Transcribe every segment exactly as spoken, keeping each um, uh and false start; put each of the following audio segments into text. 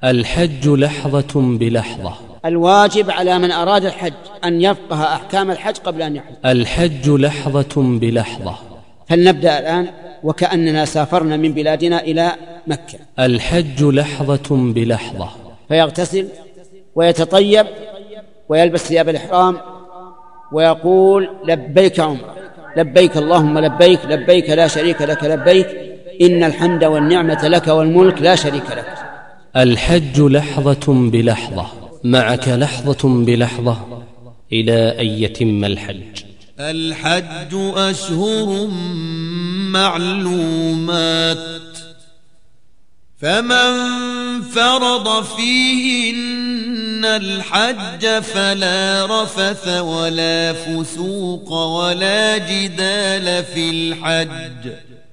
الحج لحظة بلحظة. الواجب على من أراد الحج أن يفقه أحكام الحج قبل أن يحج. الحج لحظة بلحظة. فلنبدأ الآن وكأننا سافرنا من بلادنا إلى مكة. الحج لحظة بلحظة. فيغتسل ويتطيب ويلبس ثياب الإحرام ويقول لبيك عمرة، لبيك اللهم لبيك، لبيك لا شريك لك لبيك، إن الحمد والنعمة لك والملك لا شريك لك. الحج لحظة بلحظة. معك لحظة بلحظة إلى أن يتم الحج. الحج أشهر معلومات، فمن فرض فيهن الحج فلا رفث ولا فسوق ولا جدال في الحج،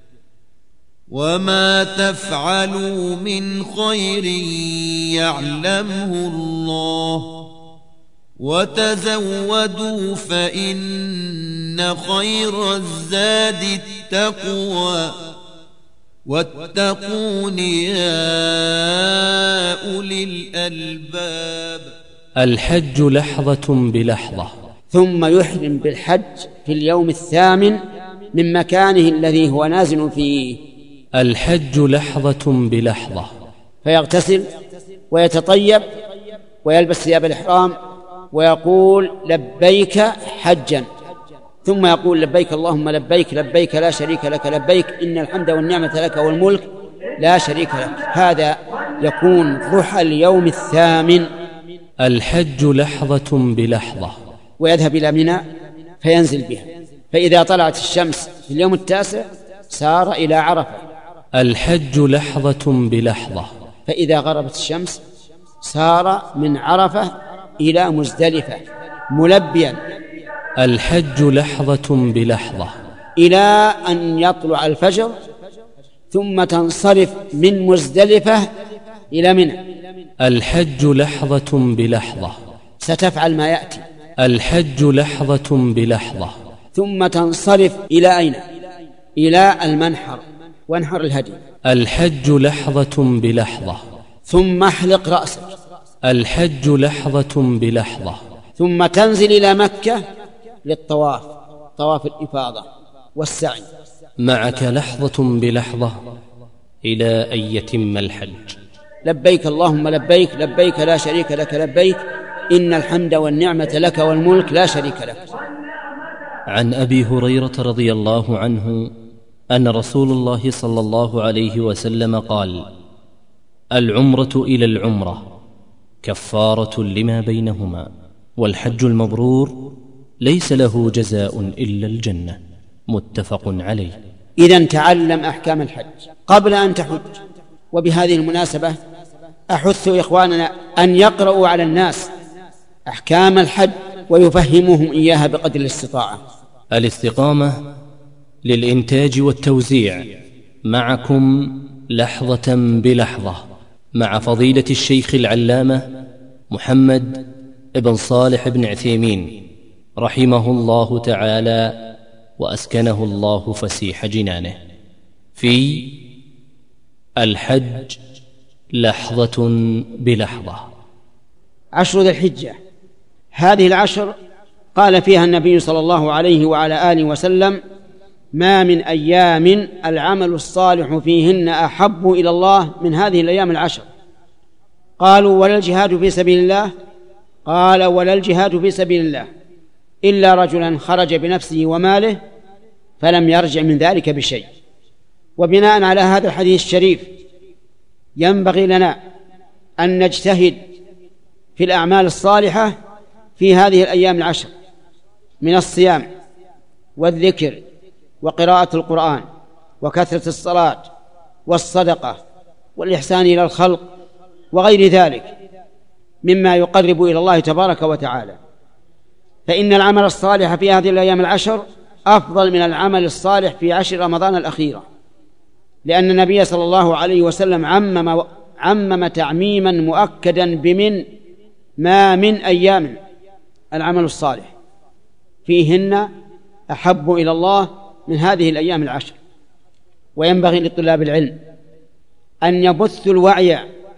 وما تفعلوا من خير يعلمه الله، وتزودوا فإن خير الزاد التقوى، واتقون يا أولي الألباب. الحج لحظة بلحظة. ثم يحرم بالحج في اليوم الثامن من مكانه الذي هو نازل فيه. الحج لحظة بلحظة. فيغتسل ويتطيب ويلبس ثياب الإحرام ويقول لبيك حجا، ثم يقول لبيك اللهم لبيك، لبيك لا شريك لك لبيك، إن الحمد والنعمة لك والملك لا شريك لك. هذا يكون ضحى اليوم الثامن. الحج لحظة بلحظة. ويذهب إلى منى فينزل بها، فإذا طلعت الشمس في اليوم التاسع سار إلى عرفة. الحج لحظة بلحظة. فإذا غربت الشمس سار من عرفة إلى مزدلفة ملبيا. الحج لحظة بلحظة. إلى أن يطلع الفجر، ثم تنصرف من مزدلفة إلى منى. الحج لحظة بلحظة. ستفعل ما يأتي. الحج لحظة بلحظة. ثم تنصرف إلى أين؟ إلى المنحر وانحر الهدي. الحج لحظة بلحظة. ثم احلق رأسك. الحج لحظة بلحظة. ثم تنزل إلى مكة للطواف، طواف الإفاضة والسعي. معك لحظة بلحظة إلى أن يتم الحج. لبيك اللهم لبيك، لبيك لا شريك لك لبيك، إن الحمد والنعمة لك والملك لا شريك لك. عن أبي هريرة رضي الله عنه أن رسول الله صلى الله عليه وسلم قال: العمرة إلى العمرة كفارة لما بينهما، والحج المبرور ليس له جزاء إلا الجنة. متفق عليه. إذن تعلم أحكام الحج قبل أن تحج. وبهذه المناسبة أحث إخواننا أن يقرأوا على الناس أحكام الحج ويفهموهم إياها بقدر الاستطاعة. الاستقامة للإنتاج والتوزيع. معكم لحظة بلحظة مع فضيلة الشيخ العلامة محمد بن صالح بن عثيمين رحمه الله تعالى وأسكنه الله فسيح جنانه، في الحج لحظة بلحظة. عشر ذي الحجة، هذه العشر قال فيها النبي صلى الله عليه وعلى آله وسلم: ما من أيام العمل الصالح فيهن أحب إلى الله من هذه الأيام العشر. قالوا: ولا الجهاد في سبيل الله؟ قال: ولا الجهاد في سبيل الله إلا رجلا خرج بنفسه وماله فلم يرجع من ذلك بشيء. وبناء على هذا الحديث الشريف ينبغي لنا أن نجتهد في الأعمال الصالحة في هذه الأيام العشر من الصيام والذكر وقراءة القرآن وكثرة الصلاة والصدقة والإحسان إلى الخلق وغير ذلك مما يقرب إلى الله تبارك وتعالى. فإن العمل الصالح في هذه الأيام العشر أفضل من العمل الصالح في عشر رمضان الأخيرة، لأن النبي صلى الله عليه وسلم عمم, عمم تعميما مؤكدا بمن ما من أيام العمل الصالح فيهن أحب إلى الله من هذه الأيام العشر. وينبغي لطلاب العلم أن يبثوا الوعي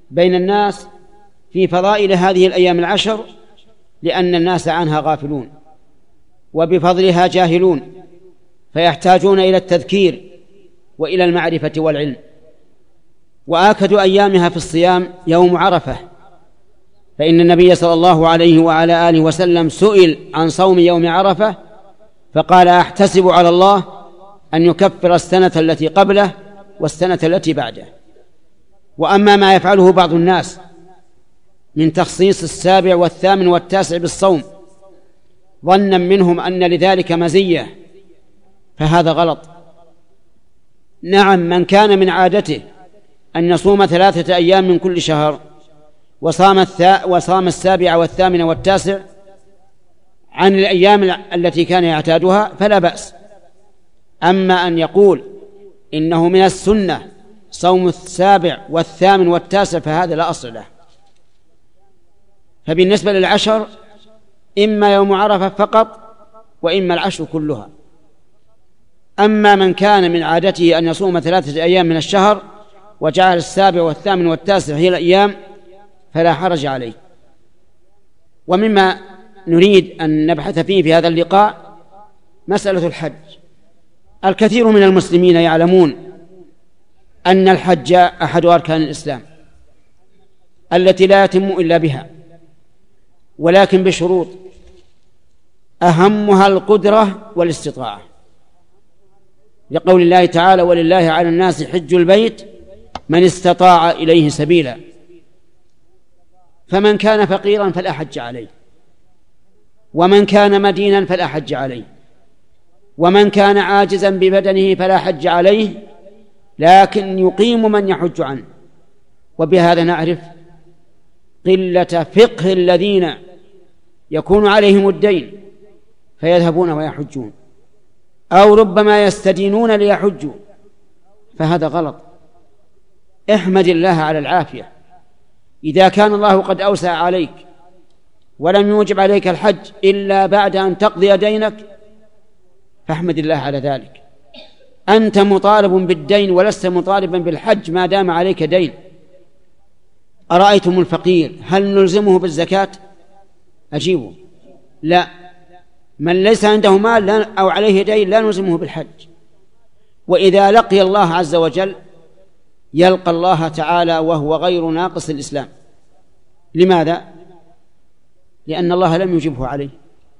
بين الناس في فضائل هذه الأيام العشر، لأن الناس عنها غافلون وبفضلها جاهلون، فيحتاجون إلى التذكير وإلى المعرفة والعلم. وآكد أيامها في الصيام يوم عرفة، فإن النبي صلى الله عليه وعلى آله وسلم سئل عن صوم يوم عرفة فقال: أحتسب على الله أن يكفر السنة التي قبله والسنة التي بعده. وأما ما يفعله بعض الناس من تخصيص السابع والثامن والتاسع بالصوم ظنا منهم أن لذلك مزية، فهذا غلط. نعم، من كان من عادته أن يصوم ثلاثة أيام من كل شهر وصام, الثا وصام السابع والثامن والتاسع عن الأيام التي كان يعتادها فلا بأس. أما أن يقول إنه من السنة صوم السابع والثامن والتاسع فهذا لا أصل له. فبالنسبة للعشر إما يوم عرفة فقط وإما العشر كلها. أما من كان من عادته أن يصوم ثلاثة أيام من الشهر وجعل السابع والثامن والتاسع هي الأيام فلا حرج عليه. ومما نريد أن نبحث فيه في هذا اللقاء مسألة الحج. الكثير من المسلمين يعلمون أن الحج أحد أركان الإسلام التي لا يتم إلا بها، ولكن بشروط، أهمها القدرة والاستطاعة، لقول الله تعالى: ولله على الناس حج البيت من استطاع إليه سبيلا. فمن كان فقيرا فلا حج عليه، ومن كان مدينا فلا حج عليه، ومن كان عاجزا ببدنه فلا حج عليه، لكن يقيم من يحج عنه. وبهذا نعرف قلة فقه الذين يكون عليهم الدين فيذهبون ويحجون، أو ربما يستدينون ليحجوا، فهذا غلط. احمد الله على العافية. إذا كان الله قد أوسع عليك ولم يوجب عليك الحج إلا بعد أن تقضي دينك فاحمد الله على ذلك. أنت مطالب بالدين ولست مطالبا بالحج ما دام عليك دين. أرأيتم الفقير هل نلزمه بالزكاة؟ أجيبه لا. من ليس عنده مال أو عليه دين لا نلزمه بالحج. وإذا لقي الله عز وجل يلقى الله تعالى وهو غير ناقص الإسلام. لماذا؟ لأن الله لم يجبه عليه،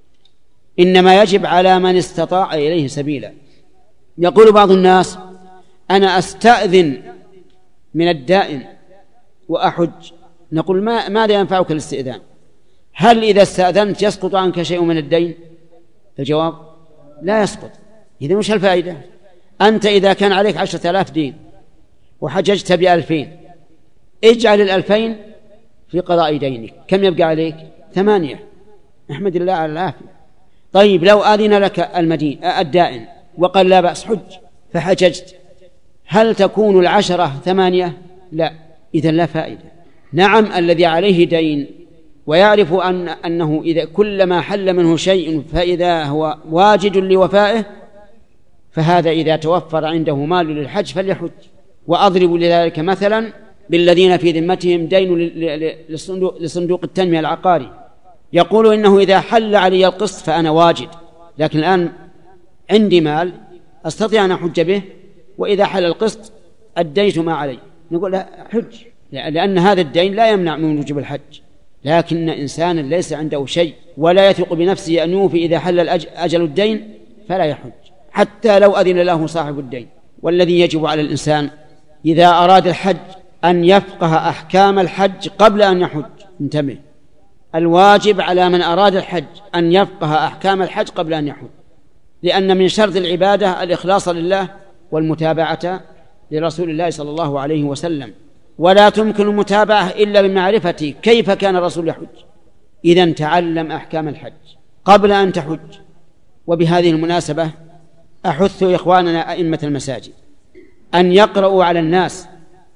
إنما يجب على من استطاع إليه سبيلا. يقول بعض الناس: أنا أستأذن من الدائن وأحج. نقول: ما ماذا ينفعك الاستئذان؟ هل إذا استأذنت يسقط عنك شيء من الدين؟ الجواب: لا يسقط. إذا مش الفائدة؟ أنت إذا كان عليك عشرة آلاف دين وحججت بألفين، اجعل الألفين في قضاء دينك، كم يبقى عليك؟ ثمانية. احمد الله على العافية. طيب لو آذن لك المدين الدائن وقال: لا بأس حج، فحججت، هل تكون العشرة ثمانية؟ لا. إذن لا فائدة. نعم، الذي عليه دين ويعرف أن أنه إذا كلما حل منه شيء فإذا هو واجد لوفائه، فهذا إذا توفر عنده مال للحج فليحج. وأضرب لذلك مثلا بالذين في ذمتهم دين لصندوق التنمية العقاري، يقول إنه إذا حل علي القسط فأنا واجد، لكن الآن عندي مال أستطيع أن أحج به، وإذا حل القسط أديت ما علي. نقول لا حج، لأن هذا الدين لا يمنع من وجوب الحج. لكن إنسانا ليس عنده شيء ولا يثق بنفسه أن يوفي إذا حل أجل الدين فلا يحج، حتى لو أذن له صاحب الدين. والذي يجب على الإنسان إذا أراد الحج أن يفقه أحكام الحج قبل أن يحج. انتبه، الواجب على من أراد الحج أن يفقه أحكام الحج قبل أن يحج، لأن من شرط العبادة الإخلاص لله والمتابعة لرسول الله صلى الله عليه وسلم، ولا تمكن المتابعة إلا بمعرفة كيف كان الرسول يحج. إذن تعلم أحكام الحج قبل أن تحج. وبهذه المناسبة أحث إخواننا أئمة المساجد أن يقرأوا على الناس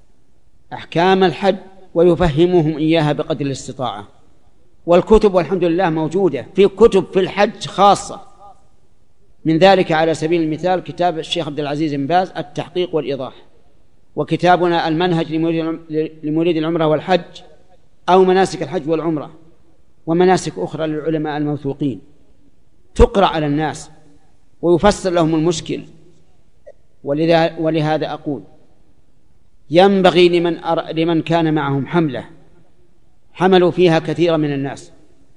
أحكام الحج ويفهموهم إياها بقدر الاستطاعة. والكتب والحمد لله موجودة، في كتب في الحج خاصة، من ذلك على سبيل المثال كتاب الشيخ عبد العزيز بن باز التحقيق والإيضاح، وكتابنا المنهج لمريد العمرة والحج أو مناسك الحج والعمرة ومناسك أخرى للعلماء الموثوقين تقرأ على الناس ويفسر لهم المشكل. ولهذا أقول ينبغي لمن, أر... لمن كان معهم حملة حملوا فيها كثيرا من الناس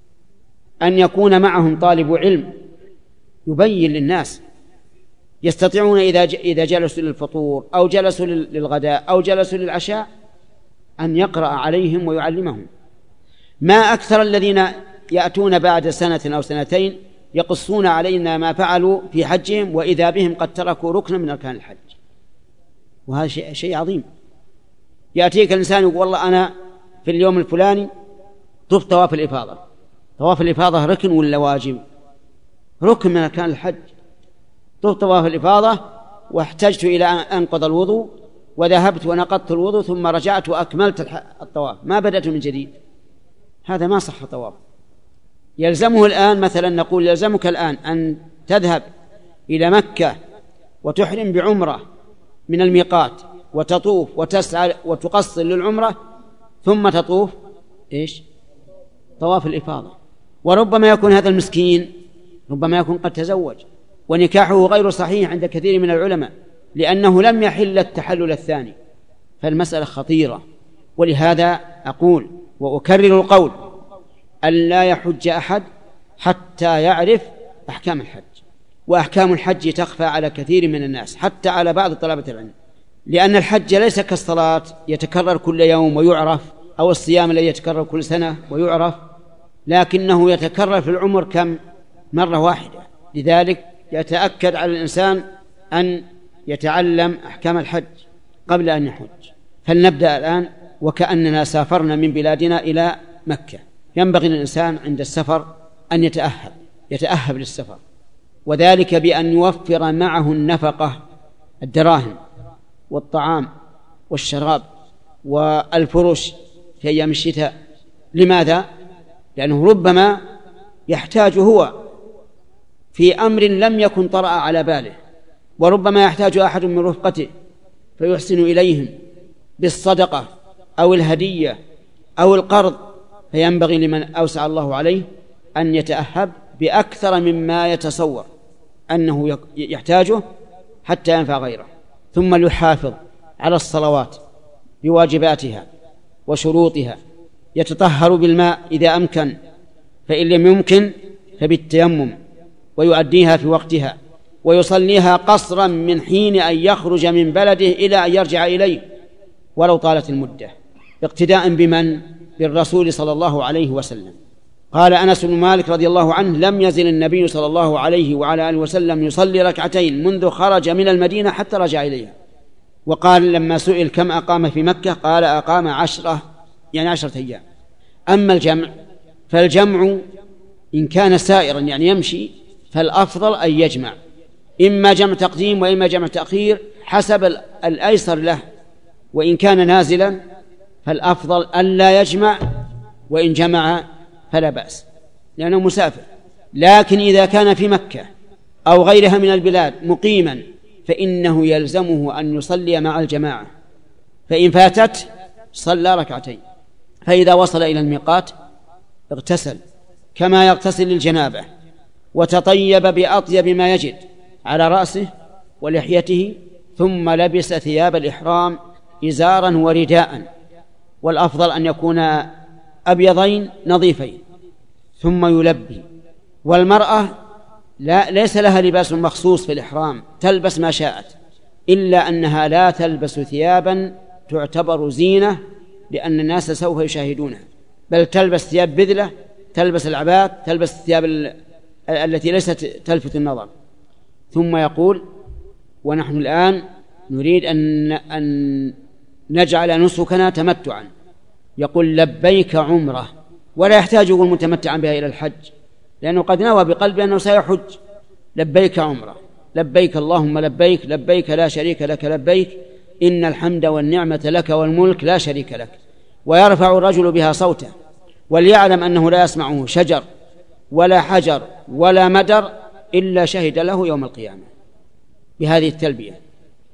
أن يكون معهم طالب علم يبين للناس، يستطيعون إذا إذا جلسوا للفطور أو جلسوا للغداء أو جلسوا للعشاء أن يقرأ عليهم ويعلمهم. ما أكثر الذين يأتون بعد سنة أو سنتين يقصون علينا ما فعلوا في حجهم وإذا بهم قد تركوا ركنا من أركان الحج، وهذا شيء, شيء عظيم. يأتيك الإنسان يقول والله أنا في اليوم الفلاني طفت طواف الإفاضة. طواف الإفاضة ركن ولا واجب؟ ركن من أركان الحج. طفت طواف الإفاضة واحتجت إلى أن أنقض الوضوء وذهبت ونقضت الوضوء ثم رجعت وأكملت الطواف، ما بدأت من جديد، هذا ما صح طواف. يلزمه الآن مثلا نقول يلزمك الآن أن تذهب إلى مكة وتحرم بعمرة من الميقات وتطوف وتسعى وتقصر للعمرة ثم تطوف إيش؟ طواف الإفاضة. وربما يكون هذا المسكين ربما يكون قد تزوج ونكاحه غير صحيح عند كثير من العلماء لأنه لم يحل التحلل الثاني، فالمسألة خطيرة. ولهذا أقول وأكرر القول أن لا يحج أحد حتى يعرف أحكام الحج، وأحكام الحج تخفى على كثير من الناس حتى على بعض طلبة العلم، لأن الحج ليس كالصلاة يتكرر كل يوم ويعرف، أو الصيام الذي يتكرر كل سنة ويعرف، لكنه يتكرر في العمر كم مرة واحدة. لذلك يتأكد على الإنسان أن يتعلم أحكام الحج قبل أن يحج. فلنبدأ الآن وكأننا سافرنا من بلادنا إلى مكة. ينبغي للإنسان عند السفر أن يتأهب يتأهب للسفر، وذلك بأن يوفر معه النفقة، الدراهم والطعام والشراب والفرش في أيام الشتاء. لماذا؟ لأنه ربما يحتاج هو في أمر لم يكن طرأ على باله، وربما يحتاج أحد من رفقته فيحسن إليهم بالصدقة أو الهدية أو القرض، فينبغي لمن أوسع الله عليه أن يتأهب بأكثر مما يتصور أنه يحتاجه حتى ينفع غيره. ثم يحافظ على الصلوات بواجباتها وشروطها، يتطهر بالماء إذا أمكن، فإن لم يمكن فبالتيمم، ويؤديها في وقتها، ويصليها قصرا من حين أن يخرج من بلده إلى أن يرجع إليه ولو طالت المدة، اقتداء بمن؟ بالرسول صلى الله عليه وسلم. قال أنس بن مالك رضي الله عنه: لم يزل النبي صلى الله عليه وعلى آله وسلم يصلي ركعتين منذ خرج من المدينة حتى رجع إليها. وقال لما سئل كم أقام في مكة قال أقام عشرة، يعني عشرة أيام. أما الجمع فالجمع إن كان سائرا يعني يمشي فالأفضل أن يجمع، إما جمع تقديم وإما جمع تأخير حسب الأيسر له، وإن كان نازلا فالأفضل ألا يجمع، وإن جمع فلا بأس لأنه مسافر. لكن إذا كان في مكة أو غيرها من البلاد مقيما فإنه يلزمه أن يصلي مع الجماعة، فإن فاتت صلى ركعتين. فإذا وصل إلى الميقات اغتسل كما يغتسل للجنابة، وتطيب بأطيب ما يجد على رأسه ولحيته، ثم لبس ثياب الإحرام إزارا ورداء، والأفضل أن يكون أبيضين نظيفين، ثم يلبي. والمرأة لا ليس لها لباس مخصوص في الإحرام، تلبس ما شاءت، إلا أنها لا تلبس ثيابا تعتبر زينة لأن الناس سوف يشاهدونها، بل تلبس ثياب بذلة، تلبس العبات، تلبس الثياب التي ليست تلفت النظر. ثم يقول: ونحن الآن نريد أن, أن نجعل نسكنا تمتعا، يقول لبيك عمره، ولا يحتاج يقول متمتعا بها إلى الحج، لأنه قد نوى بقلبه أنه سيحج. لبيك عمره، لبيك اللهم لبيك، لبيك لا شريك لك لبيك، إن الحمد والنعمة لك والملك لا شريك لك. ويرفع الرجل بها صوته، وليعلم أنه لا يسمعه شجر ولا حجر ولا مدر إلا شهد له يوم القيامة بهذه التلبية.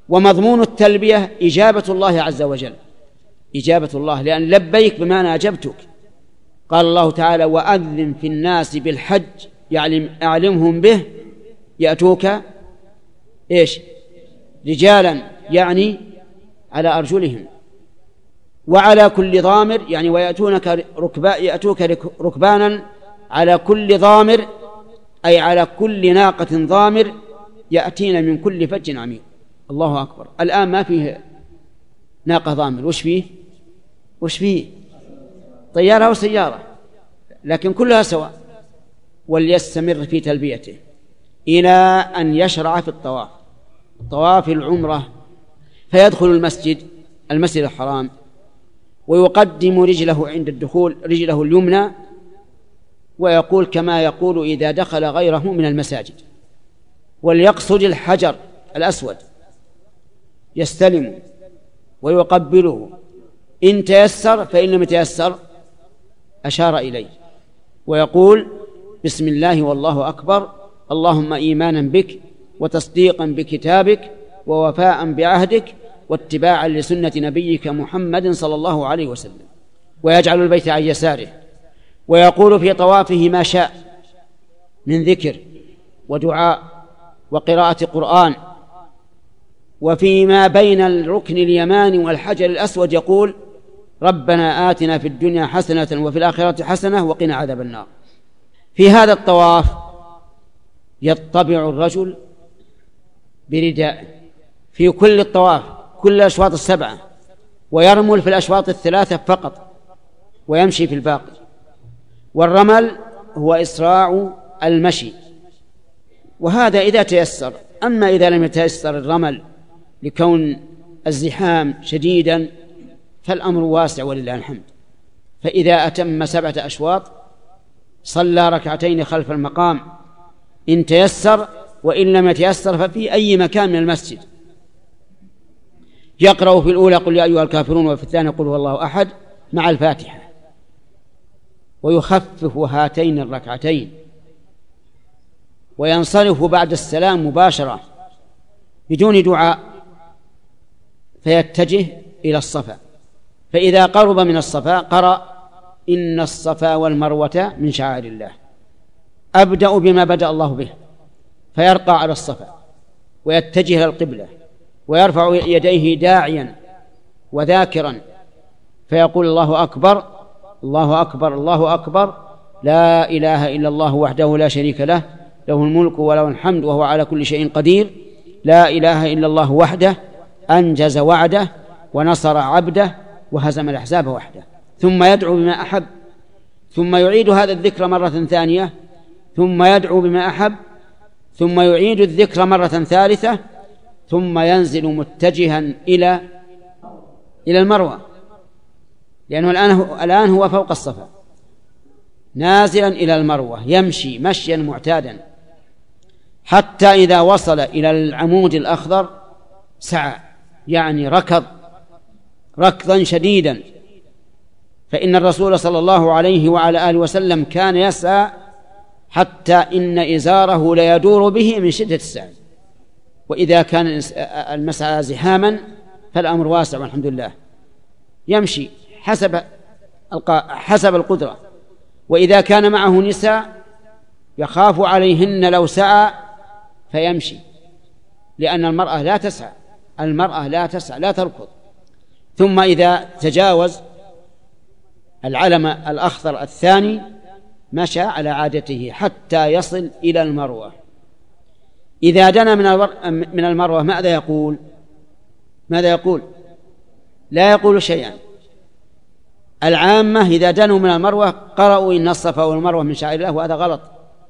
ومضمون التلبية إجابة الله عز وجل، إجابة الله، لأن لبيك بمعنى أجبتك. قال الله تعالى: وأذن في الناس بالحج يعلم أعلمهم به يأتوك إيش رجالا، يعني على أرجلهم، وعلى كل ضامر، يعني ويأتونك ركبا يأتوك ركبانا على كل ضامر، أي على كل ناقة ضامر يأتين من كل فج عميق. الله أكبر. الآن ما فيه ناقة ضامر، وش فيه وش فيه طيارة وسيارة، لكن كلها سواء. وليستمر في تلبيته إلى أن يشرع في الطواف، طواف العمرة، فيدخل المسجد المسجد الحرام ويقدم رجله عند الدخول، رجله اليمنى، ويقول كما يقول إذا دخل غيره من المساجد، وليقصد الحجر الأسود يستلم ويقبله إن تيسر، فإن لم يتيسر أشار إليه ويقول: بسم الله والله أكبر، اللهم إيمانا بك وتصديقا بكتابك ووفاء بعهدك واتباعا لسنة نبيك محمد صلى الله عليه وسلم. ويجعل البيت عن يساره، ويقول في طوافه ما شاء من ذكر ودعاء وقراءة قرآن. وفيما بين الركن اليماني والحجر الأسود يقول: ربنا آتنا في الدنيا حسنة وفي الآخرة حسنة وقنا عذاب النار. في هذا الطواف يطبع الرجل بردائه في كل الطواف، كل الأشواط السبعة، ويرمل في الأشواط الثلاثة فقط ويمشي في الباقي. والرمل هو إسراع المشي، وهذا إذا تيسر. أما إذا لم يتيسر الرمل لكون الزحام شديدا فالأمر واسع ولله الحمد. فإذا أتم سبعة أشواط صلى ركعتين خلف المقام إن تيسر، وإن لم يتيسر ففي أي مكان من المسجد. يقرأ في الأولى قل يا أيها الكافرون، وفي الثانية قل هو الله أحد مع الفاتحة، ويخفف هاتين الركعتين وينصرف بعد السلام مباشرة بدون دعاء، فيتجه إلى الصفا. فإذا قرب من الصفا قرأ: إن الصفا والمروة من شعائر الله، أبدأ بما بدأ الله به، فيرقى على الصفا ويتجه إلى القبلة ويرفع يديه داعيا وذاكرا، فيقول: الله أكبر الله أكبر الله أكبر، لا إله إلا الله وحده لا شريك له، له الملك وله الحمد وهو على كل شيء قدير، لا إله إلا الله وحده أنجز وعده ونصر عبده وهزم الأحزاب وحده. ثم يدعو بما أحب، ثم يعيد هذا الذكر مرة ثانية، ثم يدعو بما أحب، ثم يعيد الذكر مرة ثالثة، ثم ينزل متجها إلى إلى المروة، لأنه الآن الآن هو فوق الصفا، نازلا إلى المروة يمشي مشيا معتادا، حتى إذا وصل إلى العمود الأخضر سعى، يعني ركض ركضا شديدا. فإن الرسول صلى الله عليه وعلى آله وسلم كان يسعى حتى إن إزاره ليدور به من شدة السعي. وإذا كان المسعى زحاما فالأمر واسع والحمد لله، يمشي حسب حسب القدرة. وإذا كان معه نساء يخاف عليهن لو سعى فيمشي، لأن المرأة لا تسعى المرأة لا تسعى لا تركض. ثم إذا تجاوز العلم الأخضر الثاني مشى على عادته حتى يصل إلى المروة. إذا دنا من المروة ماذا يقول؟ ماذا يقول؟ لا يقول شيئا. العامة إذا دنوا من المروة قرأوا إن الصفا والمروة من شعائر الله، وهذا غلط.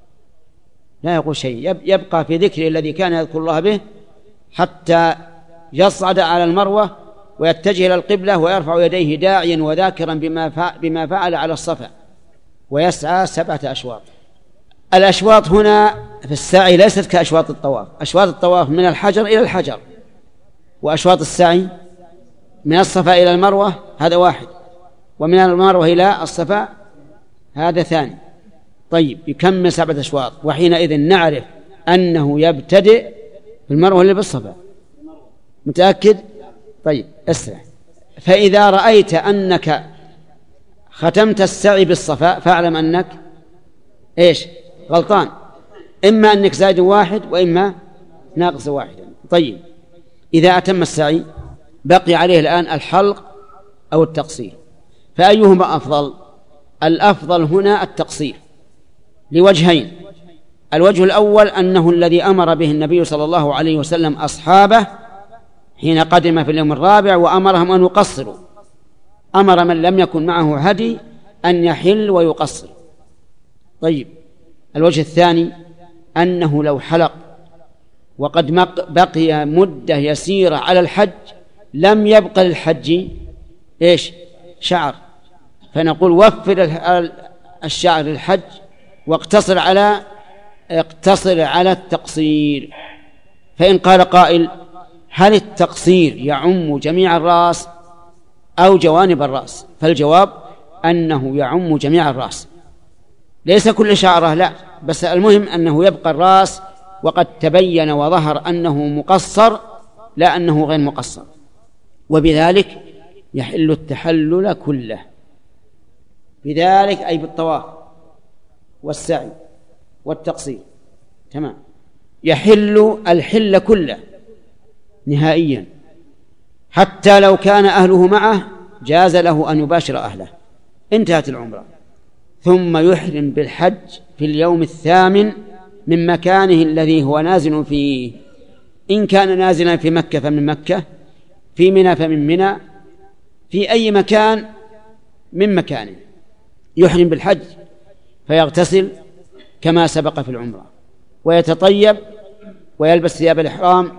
لا يقول شيء، يبقى في ذكره الذي كان يذكر الله به حتى يصعد على المروة ويتجه إلى القبلة ويرفع يديه داعيا وذاكرا بما فعل على الصفا، ويسعى سبعة أشواط. الأشواط هنا في السعي ليست كأشواط الطواف. أشواط الطواف من الحجر إلى الحجر، وأشواط السعي من الصفا إلى المروة هذا واحد، ومن المروة إلى الصفا هذا ثاني. طيب، يكمل سبعة أشواط، وحينئذ نعرف أنه يبتدئ بالمروة اللي بالصفا متأكد؟ طيب اسمع، فإذا رأيت أنك ختمت السعي بالصفاء فاعلم أنك إيش؟ غلطان، إما أنك زائد واحد وإما ناقص واحد. طيب إذا أتم السعي بقي عليه الآن الحلق أو التقصير، فأيهما أفضل؟ الأفضل هنا التقصير لوجهين. الوجه الأول أنه الذي أمر به النبي صلى الله عليه وسلم أصحابه حين قدم في اليوم الرابع وأمرهم أن يقصروا، أمر من لم يكن معه هدي أن يحل ويقصر. طيب الوجه الثاني أنه لو حلق وقد بقي مدة يسيرة على الحج لم يبقى للحج إيش؟ شعر، فنقول وفر الشعر للحج واقتصر على اقتصر على التقصير. فإن قال قائل هل التقصير يعم جميع الرأس أو جوانب الرأس؟ فالجواب أنه يعم جميع الرأس، ليس كل شعره لا، بس المهم أنه يبقى الرأس وقد تبين وظهر أنه مقصر لا أنه غير مقصر، وبذلك يحل التحلل كله، بذلك أي بالطواف والسعي والتقصير. تمام، يحل الحل كله نهائيا، حتى لو كان أهله معه جاز له أن يباشر أهله، انتهت العمرة. ثم يحرم بالحج في اليوم الثامن من مكانه الذي هو نازل فيه، إن كان نازلا في مكة فمن مكة، في منى فمن منى، في أي مكان من مكانه يحرم بالحج، فيغتسل كما سبق في العمرة ويتطيب ويلبس ثياب الإحرام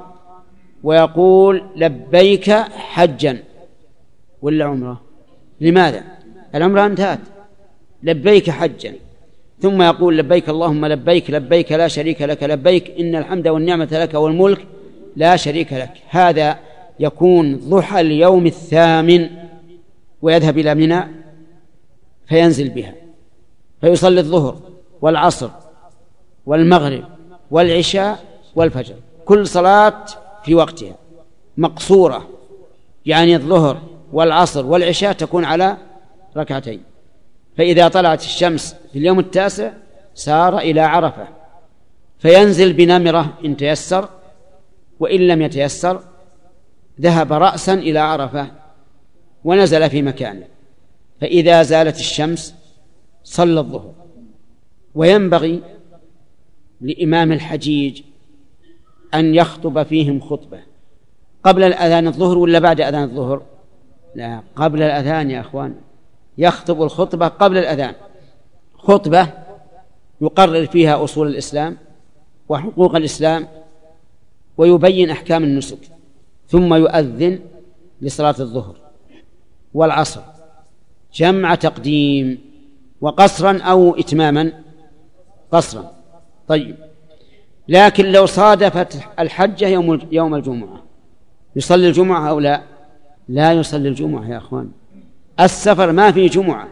ويقول لبيك حجا ولا عمرة. لماذا؟ العمرة انتهت، لبيك حجا، ثم يقول لبيك اللهم لبيك لبيك لا شريك لك لبيك إن الحمد والنعمة لك والملك لا شريك لك. هذا يكون ضحى اليوم الثامن، ويذهب إلى منى فينزل بها فيصلي الظهر والعصر والمغرب والعشاء والفجر، كل صلاة في وقتها مقصورة، يعني الظهر والعصر والعشاء تكون على ركعتين. فإذا طلعت الشمس في اليوم التاسع سار إلى عرفة فينزل بنمرة إن تيسر، وإن لم يتيسر ذهب رأسا إلى عرفة ونزل في مكانه. فإذا زالت الشمس صلى الظهر. وينبغي لإمام الحجيج أن يخطب فيهم خطبة قبل الأذان الظهر ولا بعد أذان الظهر؟ لا، قبل الأذان يا أخوان، يخطب الخطبة قبل الأذان، خطبة يقرر فيها أصول الإسلام وحقوق الإسلام ويبين أحكام النسك، ثم يؤذن لصلاة الظهر والعصر جمع تقديم وقصرا أو إتماما قصرا. طيب، لكن لو صادفت الحجة يوم يوم الجمعة يصلي الجمعة أو لا؟ لا يصلي الجمعة يا أخوان، السفر ما في جمعة،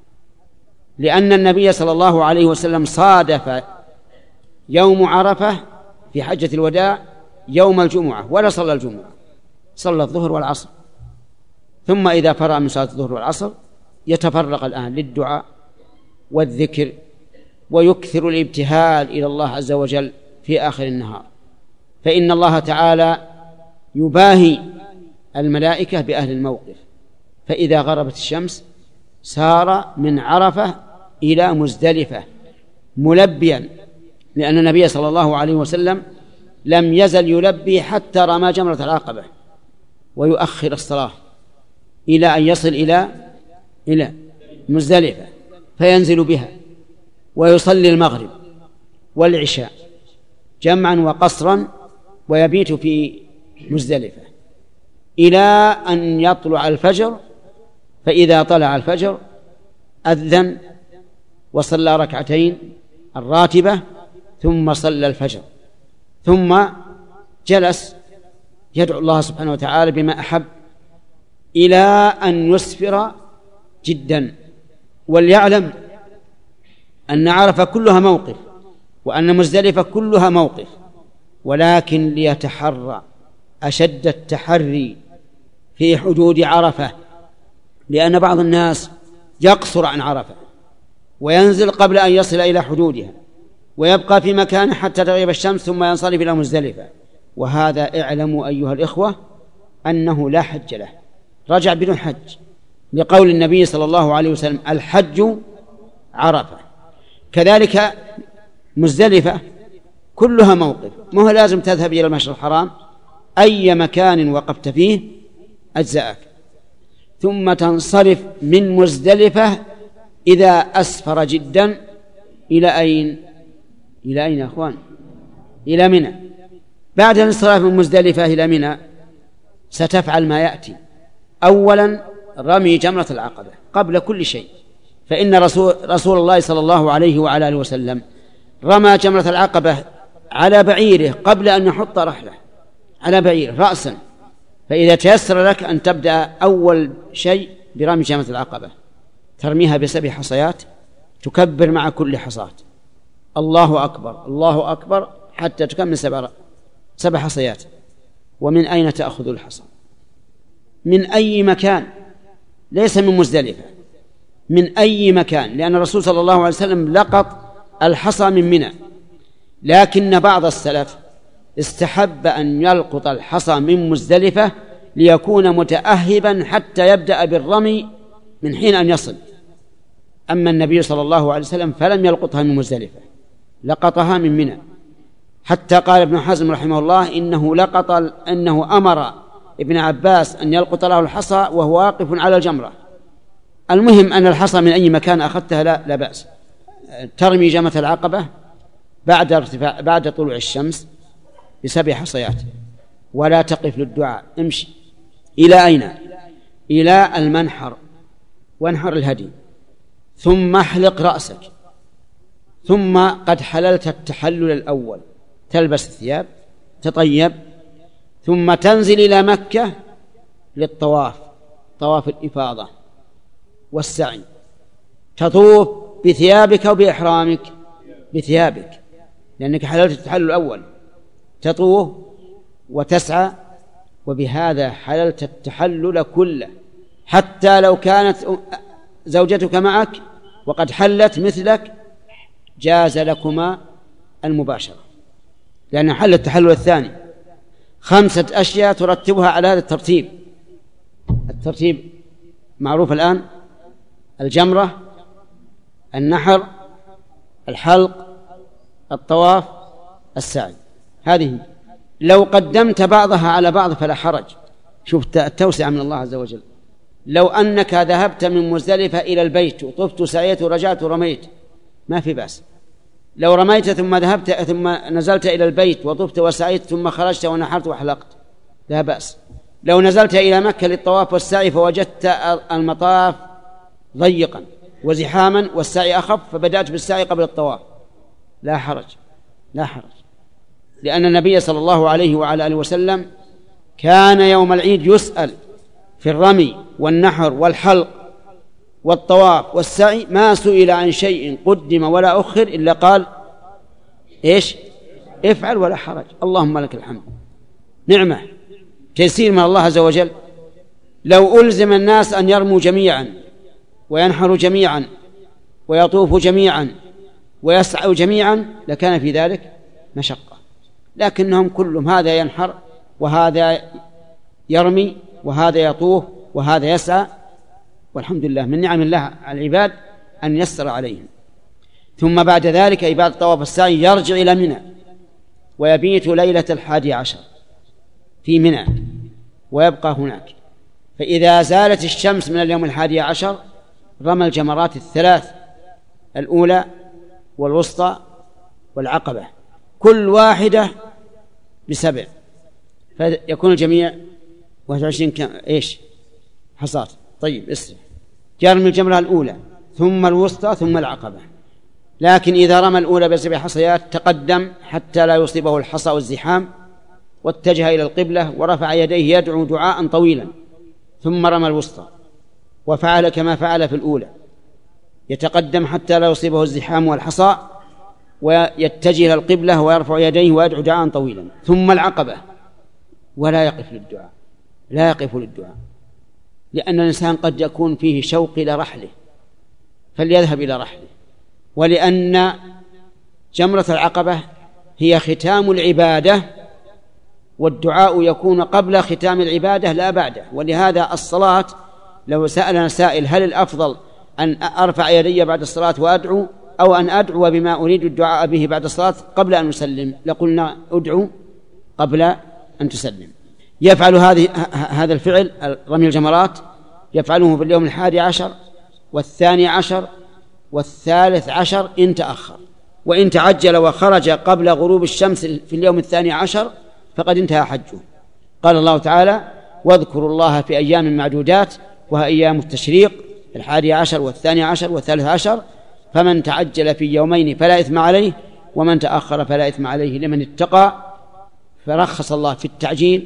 لأن النبي صلى الله عليه وسلم صادف يوم عرفة في حجة الوداع يوم الجمعة ولا صلى الجمعة، صلى الظهر والعصر، ثم إذا فرغ من صلاة الظهر والعصر يتفرغ الآن للدعاء والذكر ويكثر الابتهال إلى الله عز وجل في آخر النهار، فإن الله تعالى يباهي الملائكة بأهل الموقف. فإذا غربت الشمس سار من عرفة إلى مزدلفة ملبيا، لأن النبي صلى الله عليه وسلم لم يزل يلبي حتى رمى جمرة العقبة، ويؤخر الصلاة إلى أن يصل إلى إلى مزدلفة فينزل بها ويصلي المغرب والعشاء جمعا وقصرا ويبيت في مزدلفة إلى أن يطلع الفجر، فإذا طلع الفجر أذن وصلى ركعتين الراتبة ثم صلى الفجر، ثم جلس يدعو الله سبحانه وتعالى بما أحب إلى أن يسفر جدا. وليعلم أن عرفة كلها موقف وأن مزدلفة كلها موقف، ولكن ليتحرى أشد التحري في حدود عرفة، لأن بعض الناس يقصر عن عرفة وينزل قبل أن يصل إلى حدودها ويبقى في مكانه حتى تغيب الشمس ثم ينصرف إلى مزدلفة، وهذا اعلموا أيها الإخوة أنه لا حج له، رجع بدون حج، لقول النبي صلى الله عليه وسلم الحج عرفة. كذلك مزدلفة كلها موقف، ما هو لازم تذهب إلى المشعر الحرام، أي مكان وقفت فيه أجزأك، ثم تنصرف من مزدلفة إذا أسفر جدا إلى أين؟ إلى أين يا أخوان؟ إلى منى. بعد الانصراف من مزدلفة إلى منى ستفعل ما يأتي. أولا رمي جمرة العقبة قبل كل شيء، فإن رسول, رسول الله صلى الله عليه وعلى آله وسلم رمى جمرة العقبة على بعيره قبل أن يحط رحله، على بعير رأسا. فإذا تيسر لك أن تبدأ أول شيء برمي جمرة العقبة، ترميها بسبع حصيات، تكبر مع كل حصاة الله أكبر الله أكبر حتى تكمل سبع سبع حصيات. ومن أين تأخذ الحصى؟ من أي مكان، ليس من مزدلفة، من أي مكان، لأن الرسول صلى الله عليه وسلم لقط الحصى من منى، لكن بعض السلف استحب أن يلقط الحصى من مزدلفة ليكون متأهبا حتى يبدأ بالرمي من حين أن يصل. أما النبي صلى الله عليه وسلم فلم يلقطها من مزدلفة، لقطها من منى، حتى قال ابن حزم رحمه الله إنه لقط أنه أمر ابن عباس أن يلقط له الحصى وهو واقف على الجمرة. المهم أن الحصى من أي مكان أخذتها لا, لا بأس. ترمي جمرة العقبة بعد ارتفاع بعد طلوع الشمس بسبع حصيات، ولا تقف للدعاء، امشي إلى أين؟ إلى المنحر، وانحر الهدي، ثم احلق رأسك، ثم قد حللت التحلل الأول، تلبس الثياب، تطيب، ثم تنزل إلى مكة للطواف، طواف الإفاضة والسعي، تطوف بثيابك وبإحرامك، بثيابك لأنك حللت التحلل الأول، تطوف وتسعى، وبهذا حللت التحلل كله، حتى لو كانت زوجتك معك وقد حلت مثلك جاز لكما المباشرة، لأن حل التحلل الثاني. خمسة أشياء ترتبها على هذا الترتيب. الترتيب معروف الآن: الجمرة، النحر، الحلق، الطواف، السعي. هذه لو قدمت بعضها على بعض فلا حرج. شوف التوسعة من الله عز وجل. لو أنك ذهبت من مزدلفة إلى البيت وطفت وسعيت ورجعت ورميت ما في بأس. لو رميت ثم ذهبت ثم نزلت إلى البيت وطفت وسعيت ثم خرجت ونحرت وحلقت لا بأس. لو نزلت إلى مكة للطواف والسعي فوجدت المطاف ضيقا وزحاما والسعي أخف فبدأت بالسعي قبل الطواف لا حرج، لا حرج، لأن النبي صلى الله عليه وعلى آله وسلم كان يوم العيد يسأل في الرمي والنحر والحلق والطواف والسعي ما سئل عن شيء قدم ولا أخر إلا قال إيش؟ افعل ولا حرج، اللهم لك الحمد. نعمة، تيسير من الله عز وجل. لو ألزم الناس أن يرموا جميعا وينحروا جميعا ويطوفوا جميعا ويسعوا جميعا لكان في ذلك مشقة، لكنهم كلهم هذا ينحر وهذا يرمي وهذا يطوف وهذا يسعى، والحمد لله من نعم الله على العباد أن يسر عليهم. ثم بعد ذلك أي بعد الطواف والسعي يرجع إلى منى ويبيت ليلة الحادي عشر في منى ويبقى هناك، فإذا زالت الشمس من اليوم الحادي عشر رمى الجمرات الثلاث، الأولى والوسطى والعقبة، كل واحدة بسبع، فيكون الجميع واحد وعشرين كم إيش حصات. طيب اسرع، يرمي الجمرة الأولى ثم الوسطى ثم العقبة، لكن إذا رمى الأولى بسبع حصيات تقدم حتى لا يصيبه الحصى والزحام واتجه إلى القبلة ورفع يديه يدعو دعاء طويلا، ثم رمى الوسطى وفعل كما فعل في الأولى، يتقدم حتى لا يصيبه الزحام والحصى ويتجه إلى القبلة ويرفع يديه ويدعو دعاء طويلا، ثم العقبة ولا يقف للدعاء، لا يقف للدعاء، لأن الإنسان قد يكون فيه شوق إلى رحله فليذهب إلى رحله، ولأن جمرة العقبة هي ختام العبادة، والدعاء يكون قبل ختام العبادة لا بعده. ولهذا الصلاة، لو سألنا سائل هل الأفضل أن أرفع يدي بعد الصلاة وأدعو أو أن أدعو بما أريد الدعاء به بعد الصلاة قبل أن أسلم، لقلنا أدعو قبل أن تسلم. يفعل هذه هذا الفعل رمي الجمرات يفعله في اليوم الحادي عشر والثاني عشر والثالث عشر إن تأخر، وإن تعجل وخرج قبل غروب الشمس في اليوم الثاني عشر فقد انتهى حجه. قال الله تعالى: واذكروا الله في أيام معدودات، وهي أيام التشريق الحادي عشر والثاني عشر والثالث عشر، فمن تعجل في يومين فلا إثم عليه ومن تأخر فلا إثم عليه لمن اتقى. فرخص الله في التعجيل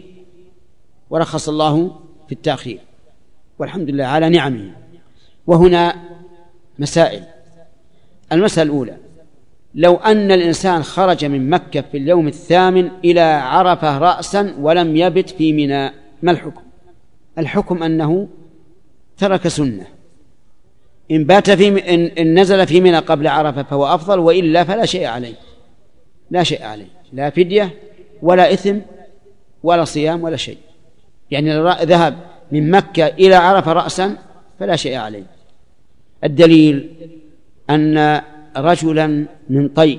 ورخص الله في التأخير، والحمد لله على نعمه. وهنا مسائل. المسألة الأولى: لو أن الإنسان خرج من مكة في اليوم الثامن إلى عرفة رأسا ولم يبت في منى، ما الحكم؟ الحكم أنه ترك سنة. إن بات في م... إن... إن نزل في منى قبل عرفة فهو أفضل، وإلا فلا شيء عليه، لا شيء عليه، لا فدية ولا إثم ولا صيام ولا شيء. يعني لو ذهب من مكة إلى عرفة رأسا فلا شيء عليه. الدليل أن رجلا من طي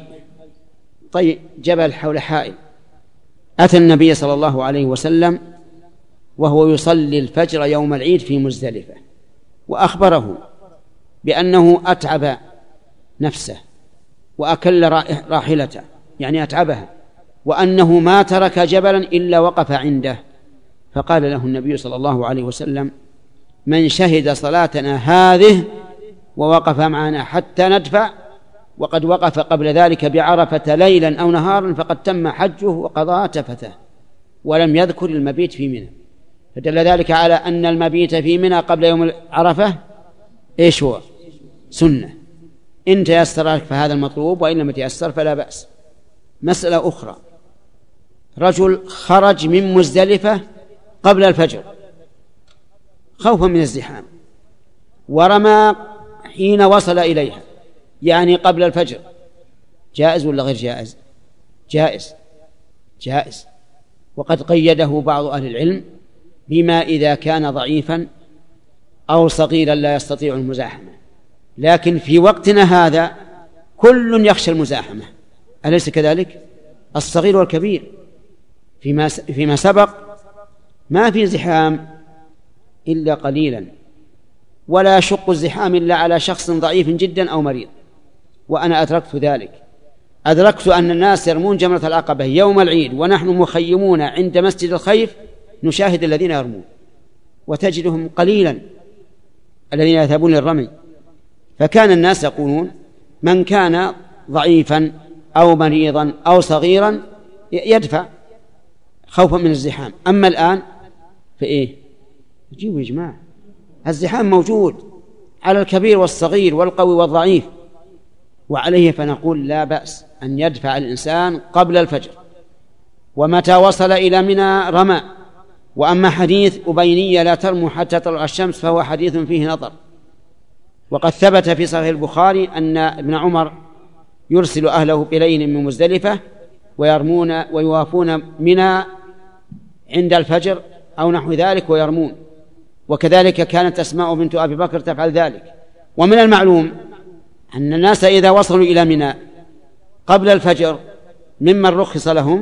طي جبل حول حائل أتى النبي صلى الله عليه وسلم وهو يصلي الفجر يوم العيد في مزدلفة، وأخبره بأنه أتعب نفسه وأكل راحلته، يعني أتعبها، وأنه ما ترك جبلا إلا وقف عنده. فقال له النبي صلى الله عليه وسلم: من شهد صلاتنا هذه ووقف معنا حتى ندفع وقد وقف قبل ذلك بعرفة ليلا أو نهارا فقد تم حجه وقضى تفته، ولم يذكر المبيت في منى. فدل ذلك على أن المبيت في منى قبل يوم عرفة إيش هو؟ سنة. إن تيسر لك فهذا المطلوب، وإن لم يتيسر فلا بأس. مسألة أخرى: رجل خرج من مزدلفة قبل الفجر خوفا من الزحام، ورمى حين وصل إليها، يعني قبل الفجر، جائز ولا غير جائز؟ جائز جائز. وقد قيده بعض أهل العلم بما إذا كان ضعيفا أو صغيرا لا يستطيع المزاحمة، لكن في وقتنا هذا كل يخشى المزاحمة، أليس كذلك؟ الصغير والكبير. فيما فيما سبق ما في زحام إلا قليلا، ولا يشق الزحام إلا على شخص ضعيف جدا أو مريض. وأنا أدركت ذلك، أدركت أن الناس يرمون جمرة العقبة يوم العيد ونحن مخيمون عند مسجد الخيف نشاهد الذين يرمون، وتجدهم قليلا الذين يذهبون للرمي. فكان الناس يقولون من كان ضعيفا أو مريضا أو صغيرا يدفع خوفا من الزحام. أما الآن فإيه؟ جيبوا يا جماعة، الزحام موجود على الكبير والصغير والقوي والضعيف، وعليه فنقول لا بأس أن يدفع الإنسان قبل الفجر، ومتى وصل إلى منى رمى. وأما حديث أبينية لا ترموا حتى تطلع الشمس فهو حديث فيه نظر. وقد ثبت في صحيح البخاري أن ابن عمر يرسل أهله بليل من مزدلفة ويرمون ويوافون منى عند الفجر أو نحو ذلك ويرمون، وكذلك كانت أسماء بنت أبي بكر تفعل ذلك. ومن المعلوم أن الناس إذا وصلوا إلى منى قبل الفجر ممن رخص لهم،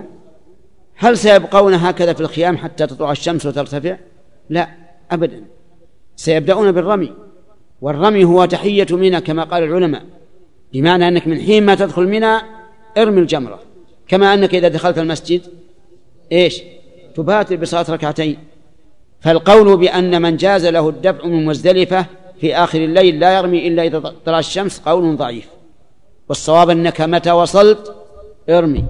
هل سيبقون هكذا في الخيام حتى تطلع الشمس وترتفع؟ لا أبدا، سيبدأون بالرمي، والرمي هو تحية منى كما قال العلماء، بمعنى أنك من حين ما تدخل منى ارمي الجمرة، كما أنك إذا دخلت المسجد إيش؟ تباتر بصلاة ركعتين. فالقول بأن من جاز له الدفع من مزدلفة في آخر الليل لا يرمي إلا إذا طلع الشمس قول ضعيف، والصواب أنك متى وصلت ارمي.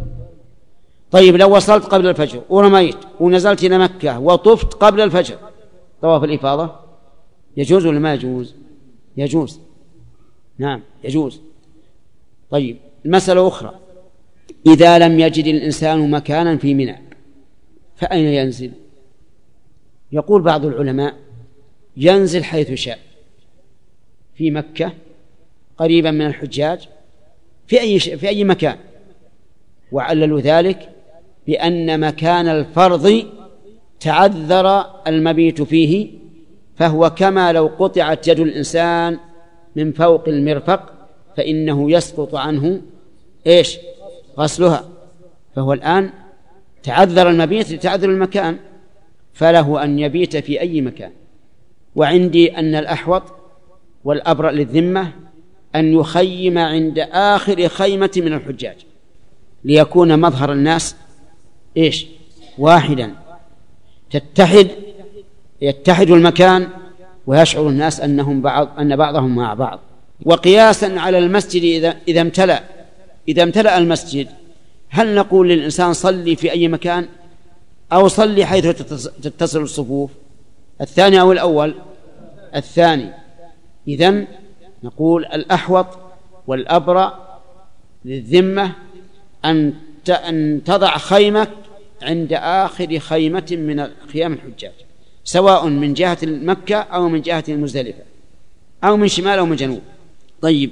طيب لو وصلت قبل الفجر ورميت ونزلت إلى مكة وطفت قبل الفجر، طواف الإفاضة يجوز ولا ما يجوز؟ يجوز، نعم يجوز. طيب المسألة أخرى: إذا لم يجد الإنسان مكانا في منى فأين ينزل؟ يقول بعض العلماء ينزل حيث شاء، في مكة قريبا من الحجاج، في أي, في أي مكان، وعللوا ذلك بأن مكان الفرض تعذر المبيت فيه، فهو كما لو قطعت يد الإنسان من فوق المرفق فإنه يسقط عنه إيش؟ غسلها، فهو الآن تعذر المبيت لتعذر المكان، فله أن يبيت في أي مكان. وعندي أن الأحوط والأبرأ للذمة أن يخيم عند آخر خيمة من الحجاج، ليكون مظهر الناس إيش؟ واحدا، تتحد يتحد المكان ويشعر الناس أنهم بعض، أن بعضهم مع بعض. وقياسا على المسجد إذا إذا امتلأ إذا امتلأ المسجد، هل نقول للإنسان صلي في أي مكان أو صلي حيث تتصل الصفوف؟ الثاني أو الأول؟ الثاني. إذن نقول الأحوط والأبرأ للذمة أن تضع خيمك عند آخر خيمة من خيام الحجاج، سواء من جهة مكة أو من جهة المزدلفة أو من شمال أو من جنوب. طيب،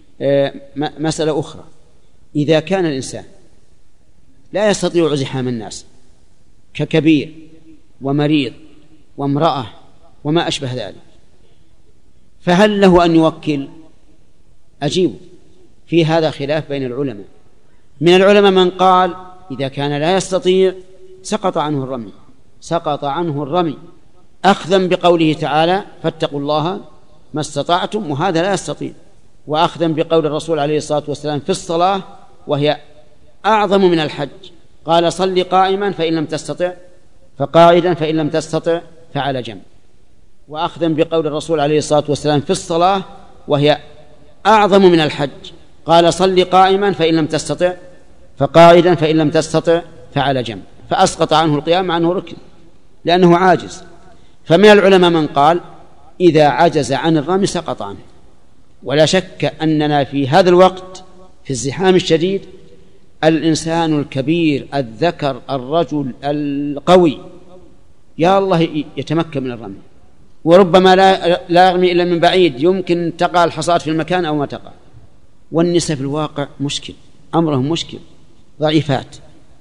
مسألة أخرى، إذا كان الإنسان لا يستطيع زحام الناس ككبير ومريض وامرأة وما أشبه ذلك، فهل له أن يوكل؟ أجيب، في هذا خلاف بين العلماء. من العلماء من قال إذا كان لا يستطيع سقط عنه الرمي سقط عنه الرمي أخذا بقوله تعالى فاتقوا الله ما استطعتم، وهذا لا يستطيع، وأخذا بقول الرسول عليه الصلاة والسلام في الصلاة وهي أعظم من الحج، قال صل قائما فإن لم تستطع فقاعدا فإن لم تستطع فعلى جنب، وأخذا بقول الرسول عليه الصلاة والسلام في الصلاة وهي أعظم من الحج، قال صل قائما فإن لم تستطع فقاعدا فإن لم تستطع فعلى جنب، فأسقط عنه القيام عنه ركن لأنه عاجز. فمن العلماء من قال إذا عجز عن الرمي سقط عنه. ولا شك أننا في هذا الوقت في الزحام الشديد الإنسان الكبير الذكر الرجل القوي يا الله يتمكن من الرمي، وربما لا, لا يرمي إلا من بعيد، يمكن تقع الحصاد في المكان أو ما تقع. والنساء في الواقع مشكل، أمرهم مشكل، ضعيفات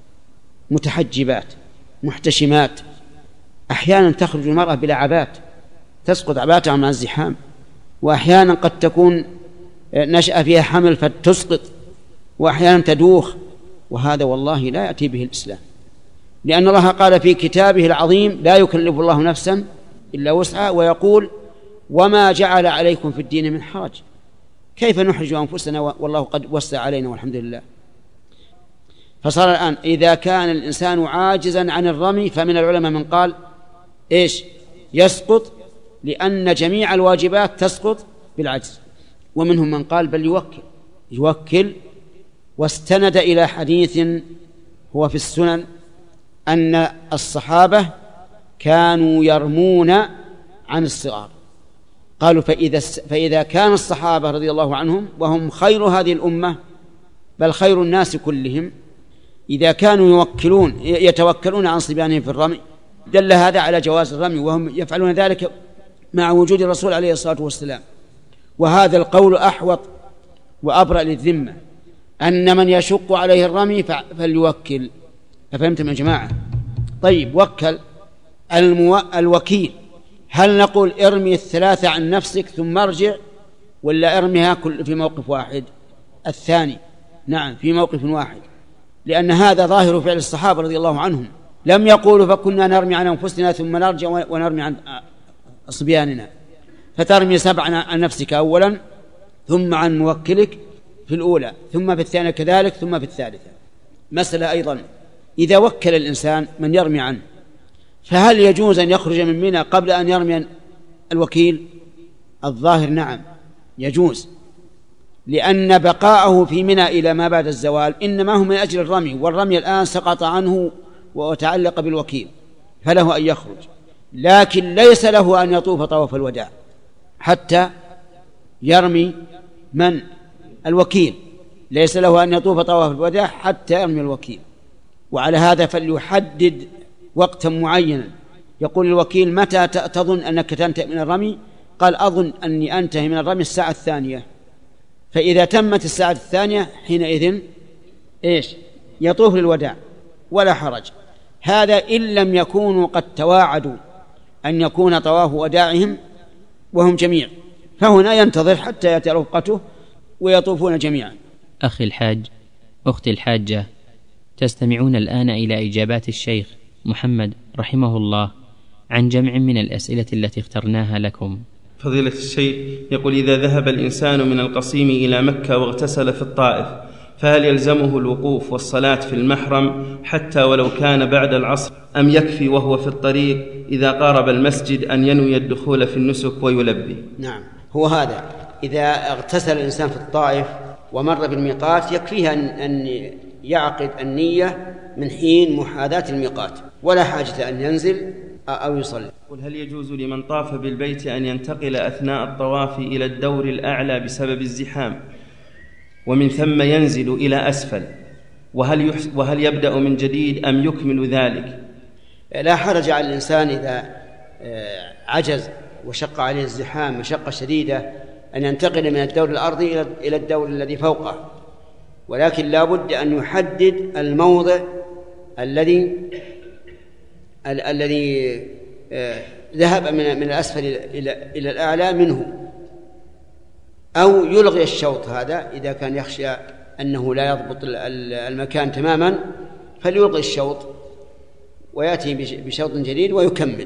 متحجبات محتشمات، أحيانا تخرج المرأة بلا عبات تسقط عباتها مع الزحام، وأحيانا قد تكون نشأ فيها حمل فتسقط، وأحيانا تدوخ، وهذا والله لا يأتي به الإسلام، لأن الله قال في كتابه العظيم لا يكلف الله نفسا إلا وسعها، ويقول وما جعل عليكم في الدين من حرج، كيف نحرج أنفسنا والله قد وسع علينا والحمد لله. فصار الآن إذا كان الإنسان عاجزا عن الرمي فمن العلماء من قال إيش؟ يسقط، لأن جميع الواجبات تسقط بالعجز، ومنهم من قال بل يوكل يوكل واستند إلى حديث هو في السنن أن الصحابة كانوا يرمون عن الصغار، قالوا فإذا, فإذا كان الصحابة رضي الله عنهم وهم خير هذه الأمة بل خير الناس كلهم إذا كانوا يوكلون يتوكلون عن صبيانهم في الرمي دل هذا على جواز الرمي، وهم يفعلون ذلك مع وجود الرسول عليه الصلاة والسلام. وهذا القول أحوط وأبرأ للذمة، أن من يشق عليه الرمي فليوكل. أفهمتم يا جماعة؟ طيب، وكل المو... الوكيل، هل نقول ارمي الثلاثة عن نفسك ثم ارجع، ولا ارميها كل في موقف واحد؟ الثاني، نعم، في موقف واحد، لأن هذا ظاهر فعل الصحابة رضي الله عنهم، لم يقولوا فكنا نرمي عن أنفسنا ثم نرجع ونرمي عن صبياننا، فترمي سبعا عن نفسك أولا ثم عن موكلك في الأولى ثم في الثانية كذلك ثم في الثالثة. مسألة أيضا، إذا وكل الإنسان من يرمي عنه فهل يجوز أن يخرج من منى قبل أن يرمي الوكيل؟ الظاهر نعم يجوز، لأن بقاءه في منى إلى ما بعد الزوال إنما هو من أجل الرمي، والرمي الآن سقط عنه وتعلق بالوكيل، فله أن يخرج، لكن ليس له أن يطوف طواف الوداع حتى يرمي من؟ الوكيل، ليس له أن يطوف طواف الوداع حتى يرمي الوكيل. وعلى هذا فليحدد وقتا معينا. يقول الوكيل: متى تظن أنك تنتهي من الرمي؟ قال: أظن أني أنتهي من الرمي الساعة الثانية. فإذا تمت الساعة الثانية حينئذ إيش؟ يطوف للوداع ولا حرج. هذا إن لم يكونوا قد تواعدوا أن يكون طواف وداعهم وهم جميع، فهنا ينتظر حتى يأتي رفقته ويطوفون جميعا. أخي الحاج، أختي الحاجة، تستمعون الآن إلى إجابات الشيخ محمد رحمه الله عن جمع من الأسئلة التي اخترناها لكم. فضيلة الشيخ يقول: إذا ذهب الإنسان من القصيم إلى مكة واغتسل في الطائف، فهل يلزمه الوقوف والصلاة في المحرم حتى ولو كان بعد العصر، أم يكفي وهو في الطريق إذا قارب المسجد أن ينوي الدخول في النسك ويلبي؟ نعم، هو هذا. إذا اغتسل الإنسان في الطائف ومر بالميقات يكفيه أن يعقد النية من حين محاذاة الميقات، ولا حاجة أن ينزل أو يصلي. هل يجوز لمن طاف بالبيت أن ينتقل أثناء الطواف إلى الدور الأعلى بسبب الزحام ومن ثم ينزل إلى أسفل، وهل, يحس وهل يبدأ من جديد أم يكمل ذلك؟ لا حرج على الإنسان إذا عجز وشق عليه الزحام مشقة شديدة أن ينتقل من الدور الأرضي إلى الدور الذي فوقه، ولكن لا بد أن يحدد الموضع الذي الذي ذهب من من الأسفل إلى إلى الأعلى منه، أو يلغي الشوط هذا إذا كان يخشى أنه لا يضبط المكان تماما، فليلغي الشوط ويأتي بشوط جديد ويكمل.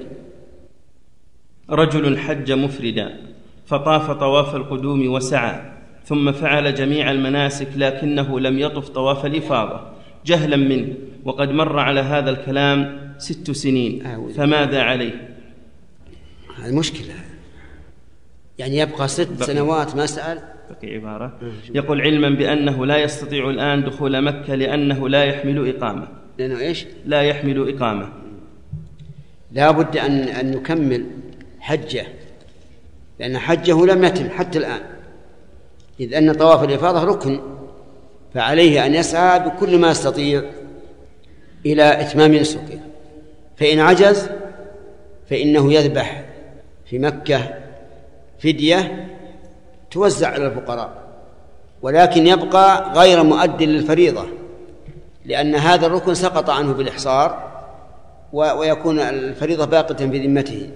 رجل حج مفردا فطاف طواف القدوم وسعى، ثم فعل جميع المناسك لكنه لم يطف طواف الإفاضة جهلا منه، وقد مر على هذا الكلام ست سنين، فماذا عليه؟ هذه مشكلة، يعني يبقى ست بقي. سنوات ما سأل. بقي عبارة يقول: علما بأنه لا يستطيع الآن دخول مكة لأنه لا يحمل إقامة. لأنه إيش؟ لا يحمل إقامة. لا بد أن أن يكمل حجه، لأن حجه لم يتم حتى الآن، إذ أن طواف الإفاضة ركن، فعليه أن يسعى بكل ما يستطيع إلى إتمام نسكه. فإن عجز فإنه يذبح في مكة فدية توزع على الفقراء، ولكن يبقى غير مؤد للفريضة، لأن هذا الركن سقط عنه بالإحصار، ويكون الفريضة باقية في ذمته.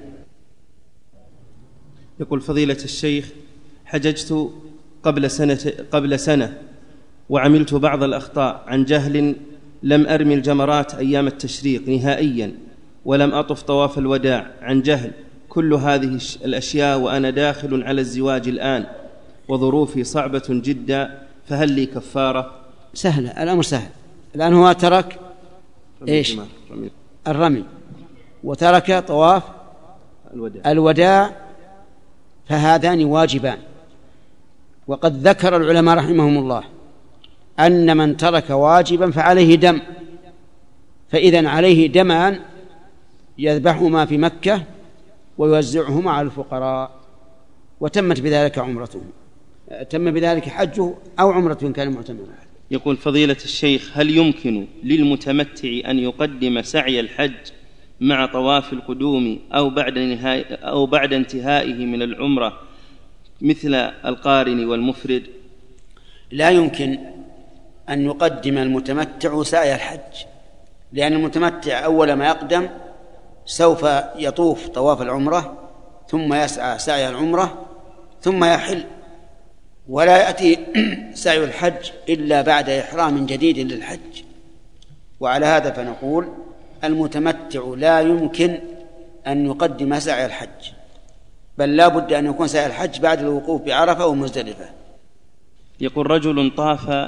يقول: فضيلة الشيخ، حججت قبل سنة, قبل سنة وعملت بعض الأخطاء عن جهل، لم أرمي الجمرات أيام التشريق نهائيا، ولم أطف طواف الوداع عن جهل. كل هذه الأشياء وأنا داخل على الزواج الآن وظروفي صعبة جدا، فهل لي كفارة؟ سهلة، الأمر سهل. الآن هو ترك إيش؟ الرمي، وترك طواف الوداع, الوداع فهذان واجبان. وقد ذكر العلماء رحمهم الله أن من ترك واجبا فعليه دم، فإذن عليه دمان يذبحهما في مكة ويوزعهما على الفقراء، وتمت بذلك عمرته، تم بذلك حجه أو عمرته كان معتمرا. يقول: فضيلة الشيخ، هل يمكن للمتمتع أن يقدم سعي الحج مع طواف القدوم أو بعد نهاية أو بعد انتهائه من العمرة مثل القارن والمفرد؟ لا يمكن أن يقدم المتمتع سعي الحج، لأن المتمتع أول ما يقدم سوف يطوف طواف العمرة ثم يسعى سعي العمرة ثم يحل، ولا يأتي سعي الحج إلا بعد إحرام جديد للحج. وعلى هذا فنقول المتمتع لا يمكن أن يقدم سعي الحج، بل لا بد أن يكون سعي الحج بعد الوقوف بعرفة ومزدلفة. يقول: رجل طاف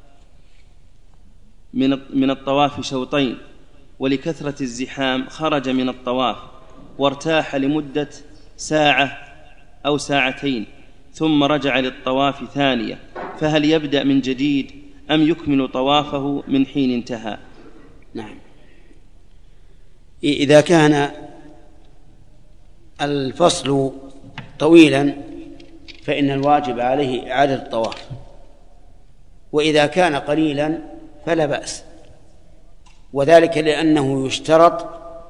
من الطواف شوطين، ولكثرة الزحام خرج من الطواف وارتاح لمدة ساعة أو ساعتين ثم رجع للطواف ثانية، فهل يبدأ من جديد أم يكمل طوافه من حين انتهى؟ نعم، إذا كان الفصل طويلا فإن الواجب عليه إعادة الطواف، وإذا كان قليلا فلا بأس، وذلك لأنه يشترط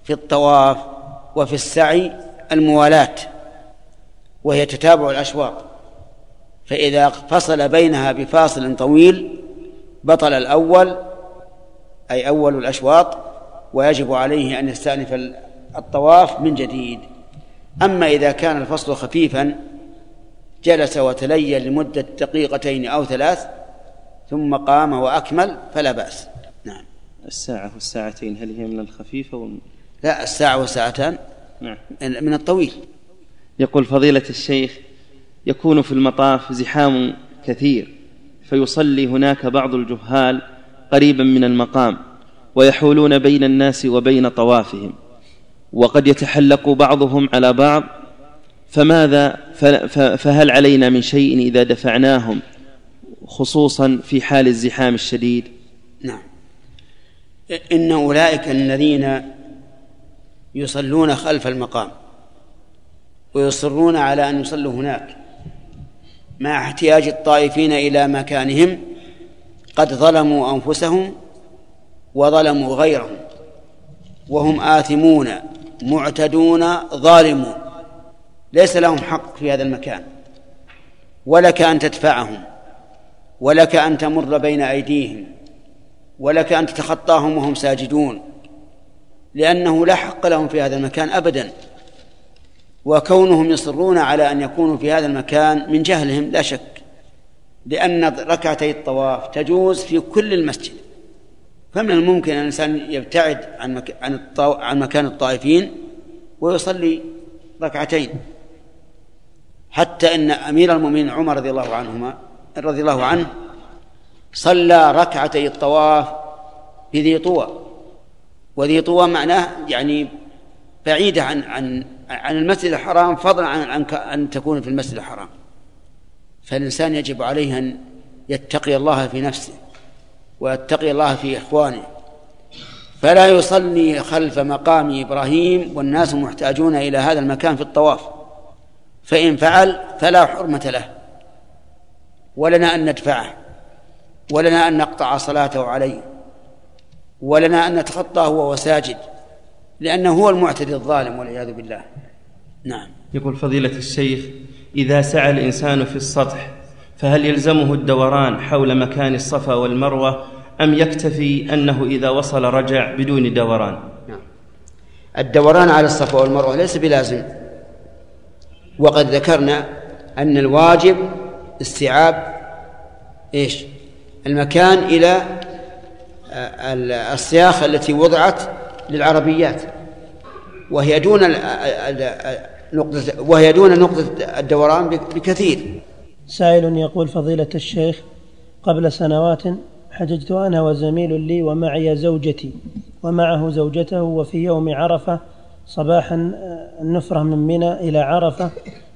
في الطواف وفي السعي الموالاة، وهي تتابع الأشواط، فإذا فصل بينها بفاصل طويل بطل الأول أي أول الأشواط، ويجب عليه أن يستأنف الطواف من جديد. أما إذا كان الفصل خفيفا جلس وتليل لمدة دقيقتين أو ثلاث ثم قام وأكمل فلا بأس. نعم. الساعة والساعتين هل هي من الخفيفة ومن... لا، الساعة والساعتان نعم. من الطويل. يقول فضيلة الشيخ: يكون في المطاف زحام كثير فيصلي هناك بعض الجهال قريبا من المقام ويحولون بين الناس وبين طوافهم، وقد يتحلق بعضهم على بعض، فماذا فهل علينا من شيء إذا دفعناهم خصوصا في حال الزحام الشديد؟ نعم. إن أولئك الذين يصلون خلف المقام ويصرون على أن يصلوا هناك مع احتياج الطائفين إلى مكانهم قد ظلموا أنفسهم وظلموا غيرهم، وهم آثمون معتدون ظالمون، ليس لهم حق في هذا المكان، ولك أن تدفعهم، ولك أن تمر بين أيديهم، ولك أن تتخطاهم وهم ساجدون، لأنه لا حق لهم في هذا المكان أبدا. وكونهم يصرون على أن يكونوا في هذا المكان من جهلهم لا شك، لأن ركعتي الطواف تجوز في كل المسجد، فمن الممكن أن الإنسان يبتعد عن, مك... عن, الطو... عن مكان الطائفين ويصلي ركعتين. حتى إن أمير المؤمنين عمر رضي الله عنهما رضي الله عنه صلى ركعتي الطواف بذي طوى، وذي طوى معناه يعني بعيدة عن عن عن المسجد الحرام، فضلا عن عن أن تكون في المسجد الحرام. فالإنسان يجب عليه أن يتقي الله في نفسه ويتقي الله في إخوانه، فلا يصلي خلف مقام إبراهيم والناس محتاجون إلى هذا المكان في الطواف، فإن فعل فلا حرمة له، ولنا أن ندفعه، ولنا أن نقطع صلاته عليه، ولنا أن نتخطاه وهو ساجد، لأنه هو المعتدي الظالم والعياذ بالله. نعم. يقول فضيلة الشيخ: إذا سعى الإنسان في السطح فهل يلزمه الدوران حول مكان الصفا والمروة، أم يكتفي أنه إذا وصل رجع بدون دوران؟ نعم. الدوران على الصفا والمروة ليس بلازم، وقد ذكرنا أن الواجب استيعاب إيش المكان إلى السياخ التي وضعت للعربيات، وهي دون نقطة وهي دون نقطة الدوران بكثير. سائل يقول: فضيلة الشيخ، قبل سنوات حججت أنا وزميل لي ومعي زوجتي ومعه زوجته، وفي يوم عرفة صباحا النفرة من منى إلى عرفة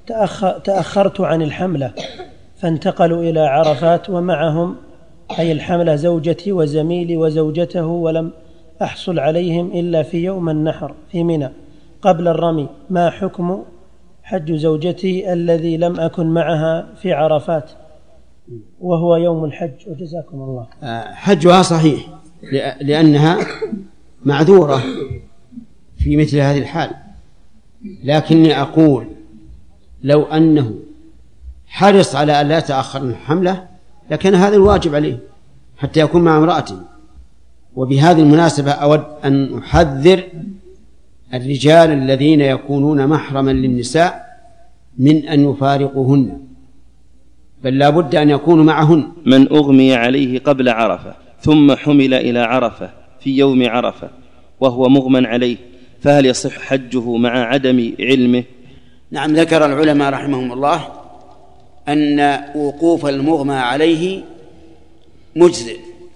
تأخرت عن الحملة، فانتقلوا إلى عرفات ومعهم أي الحملة زوجتي وزميلي وزوجته، ولم أحصل عليهم إلا في يوم النحر في منى قبل الرمي. ما حكم حج زوجتي الذي لم أكن معها في عرفات وهو يوم الحج؟ وجزاكم الله. حجها صحيح لأنها معذورة في مثل هذه الحال، لكني أقول لو أنه حرص على أن لا يتأخر من الحملة لكن هذا الواجب عليه حتى يكون مع امرأته. وبهذه المناسبة أود أن أحذر الرجال الذين يكونون محرما للنساء من أن يفارقوهن، بل لا بد أن يكونوا معهن. من أغمي عليه قبل عرفة ثم حمل إلى عرفة في يوم عرفة وهو مغمى عليه، فهل يصح حجه مع عدم علمه؟ نعم. ذكر العلماء رحمهم الله أن وقوف المغمى عليه مجزئ،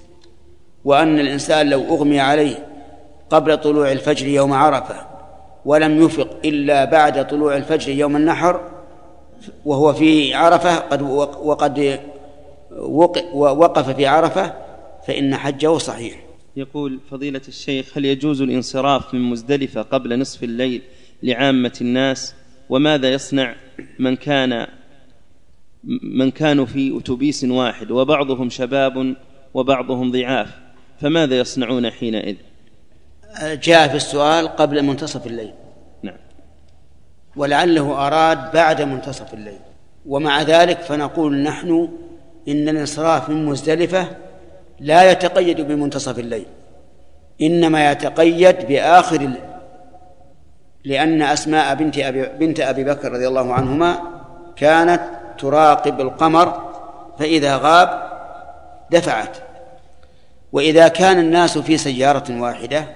وأن الإنسان لو أغمي عليه قبل طلوع الفجر يوم عرفة ولم يفق إلا بعد طلوع الفجر يوم النحر وهو في عرفة قد وقد وقف في عرفة فإن حجه صحيح. يقول فضيلة الشيخ: هل يجوز الانصراف من مزدلفة قبل نصف الليل لعامة الناس؟ وماذا يصنع من كان من كانوا في أتوبيس واحد وبعضهم شباب وبعضهم ضعاف، فماذا يصنعون حينئذ؟ جاء في السؤال قبل منتصف الليل، نعم، ولعله أراد بعد منتصف الليل. ومع ذلك فنقول نحن إن الانصراف من مزدلفة لا يتقيد بمنتصف الليل، إنما يتقيد بآخر الليل، لأن أسماء بنت أبي, بنت أبي بكر رضي الله عنهما كانت تراقب القمر فإذا غاب دفعت. وإذا كان الناس في سيارة واحدة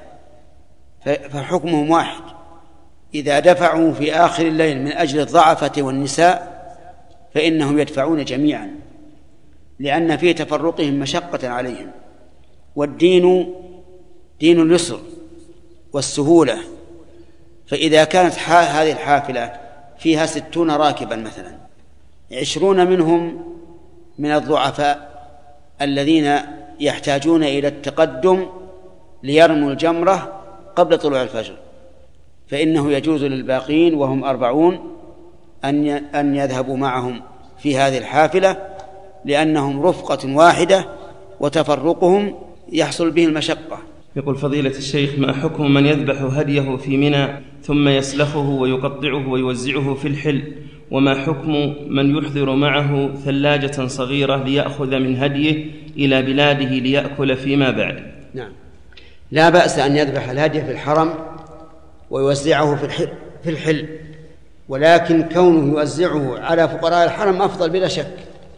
فحكمهم واحد، إذا دفعوا في آخر الليل من أجل الضعفة والنساء فإنهم يدفعون جميعا، لأن في تفرقهم مشقة عليهم، والدين دين اليسر والسهولة. فإذا كانت هذه الحافلة فيها ستون راكبا مثلا، عشرون منهم من الضعفاء الذين يحتاجون إلى التقدم ليرموا الجمرة قبل طلوع الفجر، فإنه يجوز للباقين وهم أربعون أن يذهبوا معهم في هذه الحافلة، لأنهم رفقة واحدة وتفرقهم يحصل به المشقة. يقول فضيلة الشيخ: ما حكم من يذبح هديه في منى ثم يسلخه ويقطعه ويوزعه في الحل؟ وما حكم من يحضر معه ثلاجة صغيرة ليأخذ من هديه إلى بلاده ليأكل فيما بعد؟ نعم، لا بأس أن يذبح الهدي في الحرم ويوزعه في الحل, في الحل ولكن كونه يوزعه على فقراء الحرم أفضل بلا شك.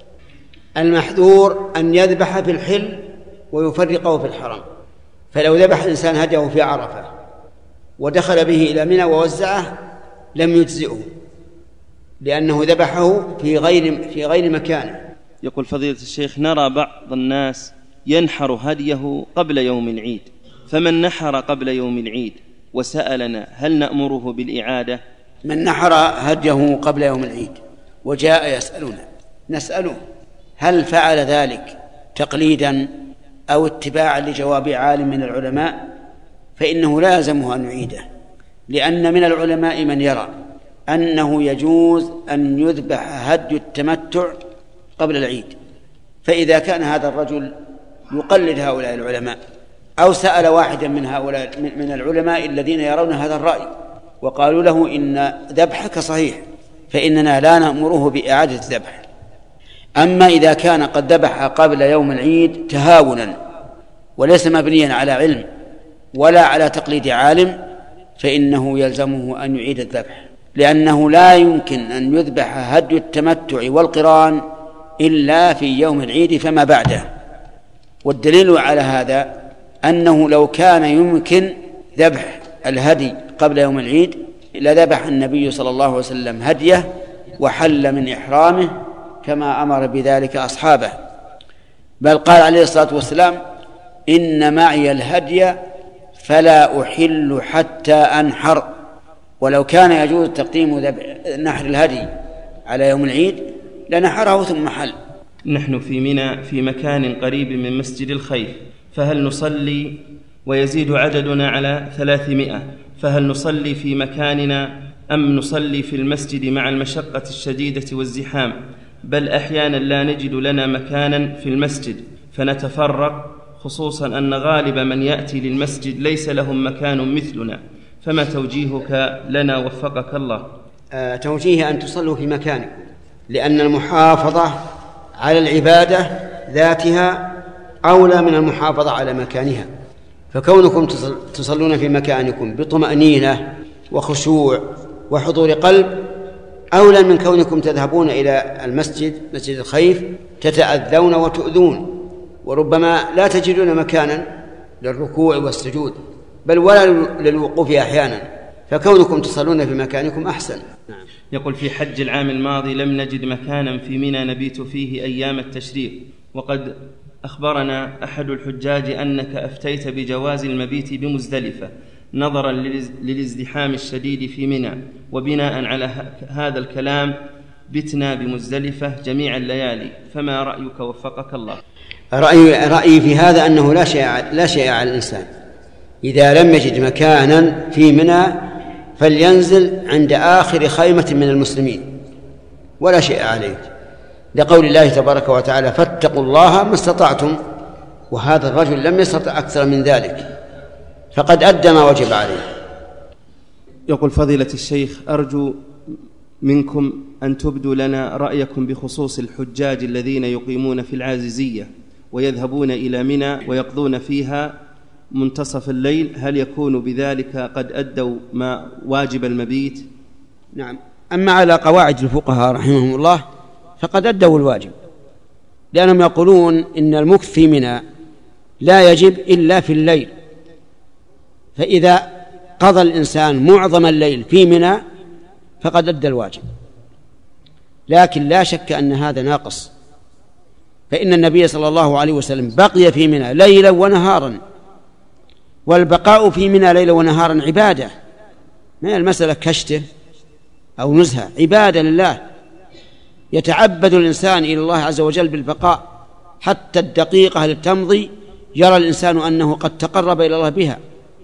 المحذور أن يذبح في الحل ويفرقه في الحرم. فلو ذبح الإنسان هديه في عرفة ودخل به إلى منى ووزعه لم يجزئه، لأنه ذبحه في غير في غير مكانه. يقول فضيلة الشيخ: نرى بعض الناس ينحر هديه قبل يوم العيد، فمن نحر قبل يوم العيد وسألنا هل نأمره بالإعادة؟ من نحر هديه قبل يوم العيد وجاء يسألنا نسأله هل فعل ذلك تقليدا أو اتباعا لجواب عالم من العلماء، فإنه لا يلزمه أن يعيده، لأن من العلماء من يرى أنه يجوز أن يذبح هدي التمتع قبل العيد. فإذا كان هذا الرجل يقلد هؤلاء العلماء أو سأل واحدا من هؤلاء من العلماء الذين يرون هذا الرأي وقالوا له إن ذبحك صحيح، فإننا لا نأمره بإعادة الذبح. أما إذا كان قد ذبح قبل يوم العيد تهاونا وليس مبنيا على علم ولا على تقليد عالم فإنه يلزمه أن يعيد الذبح، لأنه لا يمكن أن يذبح هدي التمتع والقران إلا في يوم العيد فما بعده. والدليل على هذا أنه لو كان يمكن ذبح الهدي قبل يوم العيد لذبح النبي صلى الله عليه وسلم هديه وحل من إحرامه كما أمر بذلك أصحابه، بل قال عليه الصلاة والسلام: إن معي الهدي فلا أحل حتى أنحر. ولو كان يجوز تقديم نحر الهدي على يوم العيد لنحره ثم حل. نحن في منى في مكان قريب من مسجد الخيف، فهل نصلي ويزيد عددنا على ثلاثمائة، فهل نصلي في مكاننا أم نصلي في المسجد مع المشقة الشديدة والزحام؟ بل أحيانا لا نجد لنا مكانا في المسجد فنتفرق، خصوصا أن غالب من يأتي للمسجد ليس لهم مكان مثلنا، فما توجيهك لنا وفقك الله؟ آه توجيه أن تصلوا في مكانكم، لأن المحافظة على العبادة ذاتها أولى من المحافظة على مكانها. فكونكم تصلون في مكانكم بطمأنينة وخشوع وحضور قلب أولى من كونكم تذهبون إلى المسجد مسجد الخيف تتأذون وتؤذون، وربما لا تجدون مكانا للركوع والسجود بل ولا للوقوف أحيانا، فكونكم تصلون في مكانكم أحسن. يقول: في حج العام الماضي لم نجد مكانا في منى نبيت فيه أيام التشريق، وقد أخبرنا أحد الحجاج أنك أفتيت بجواز المبيت بمزدلفة نظرا للازدحام الشديد في منى، وبناء على هذا الكلام بتنا بمزدلفة جميع الليالي، فما رأيك وفقك الله؟ رأيي, رأيي في هذا أنه لا شيء, لا شيء على الإنسان إذا لم يجد مكانا في منى فلينزل عند آخر خيمة من المسلمين ولا شيء عليه، لقول الله تبارك وتعالى: فاتقوا الله ما استطعتم. وهذا الرجل لم يستطع أكثر من ذلك، فقد أدى ما وجب عليه. يقول فضيلة الشيخ: أرجو منكم أن تبدوا لنا رأيكم بخصوص الحجاج الذين يقيمون في العاززية ويذهبون إلى منى ويقضون فيها منتصف الليل، هل يكون بذلك قد أدوا ما واجب المبيت؟ نعم. أما على قواعد الفقهاء رحمهم الله فقد أدوا الواجب، لأنهم يقولون إن المكث في منى لا يجب إلا في الليل، فإذا قضى الإنسان معظم الليل في منى فقد أدى الواجب. لكن لا شك أن هذا ناقص، فإن النبي صلى الله عليه وسلم بقي في منى ليلا ونهارا، والبقاء في منى ليلا ونهارا عبادة، ما المسألة كشته أو نزهة، عبادة لله، يتعبد الإنسان إلى الله عز وجل بالبقاء حتى الدقيقة التي تمضي يرى الإنسان أنه قد تقرب إلى الله بها.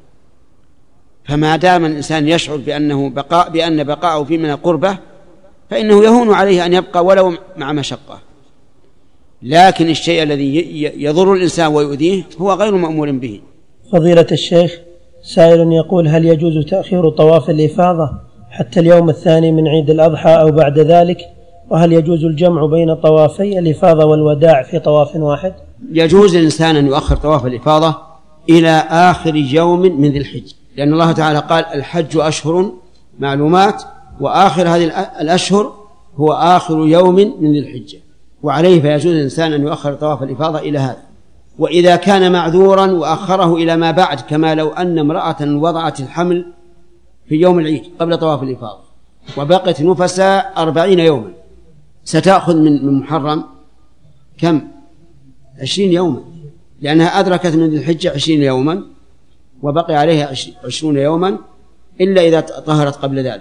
فما دام الإنسان يشعر بأنه بقاء بأن بقاءه في منى قربة فإنه يهون عليه أن يبقى ولو مع مشقة. لكن الشيء الذي يضر الإنسان ويؤذيه هو غير مأمور به. فضيلة الشيخ، سائل يقول: هل يجوز تأخير طواف الإفاضة حتى اليوم الثاني من عيد الأضحى أو بعد ذلك؟ وهل يجوز الجمع بين طوافي الإفاضة والوداع في طواف واحد؟ يجوز للإنسان أن يؤخر طواف الإفاضة إلى آخر يوم من ذي الحجة، لأن الله تعالى قال: الحج أشهر معلومات، وآخر هذه الأشهر هو آخر يوم من ذي الحجة، وعليه فيجوز للإنسان أن يؤخر طواف الإفاضة إلى هذا. وإذا كان معذورا وأخره إلى ما بعد، كما لو أن امرأة وضعت الحمل في يوم العيد قبل طواف الإفاضة وبقت نفسا أربعين يوما، ستأخذ من محرم كم؟ عشرين يوما، لأنها أدركت من ذي الحجة عشرين يوما وبقي عليها عشرون يوما إلا إذا طهرت قبل ذلك.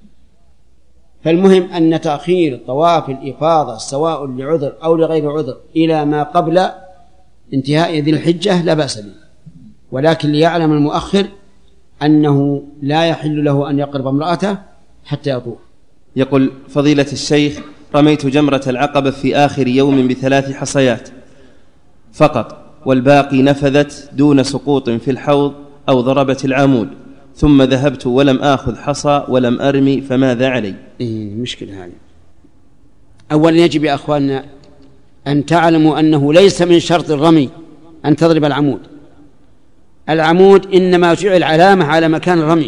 فالمهم أن تأخير طواف الإفاضة سواء لعذر أو لغير عذر إلى ما قبل انتهاء ذي الحجة لا بأس به، ولكن ليعلم المؤخر أنه لا يحل له أن يقرب امرأته حتى يطوف. يقول فضيلة الشيخ: رميت جمرة العقبة في آخر يوم بثلاث حصيات فقط، والباقي نفذت دون سقوط في الحوض أو ضربت العمود، ثم ذهبت ولم آخذ حصى ولم أرمي، فماذا علي؟ إيه مشكلة هذه. أولا يجب يا أخواننا أن تعلموا أنه ليس من شرط الرمي أن تضرب العمود. العمود إنما جعل علامة على مكان الرمي،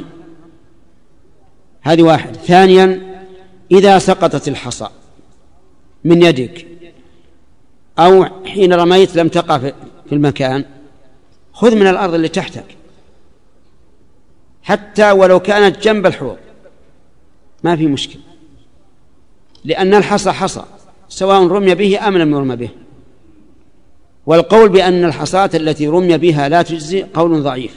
هذه واحد. ثانيا، إذا سقطت الحصى من يدك أو حين رميت لم تقع في المكان، خذ من الأرض اللي تحتك حتى ولو كانت جنب الحوض، ما في مشكلة، لأن الحصى حصى سواء رمي به أم لم يرمى به. والقول بأن الحصاة التي رمي بها لا تجزي قول ضعيف،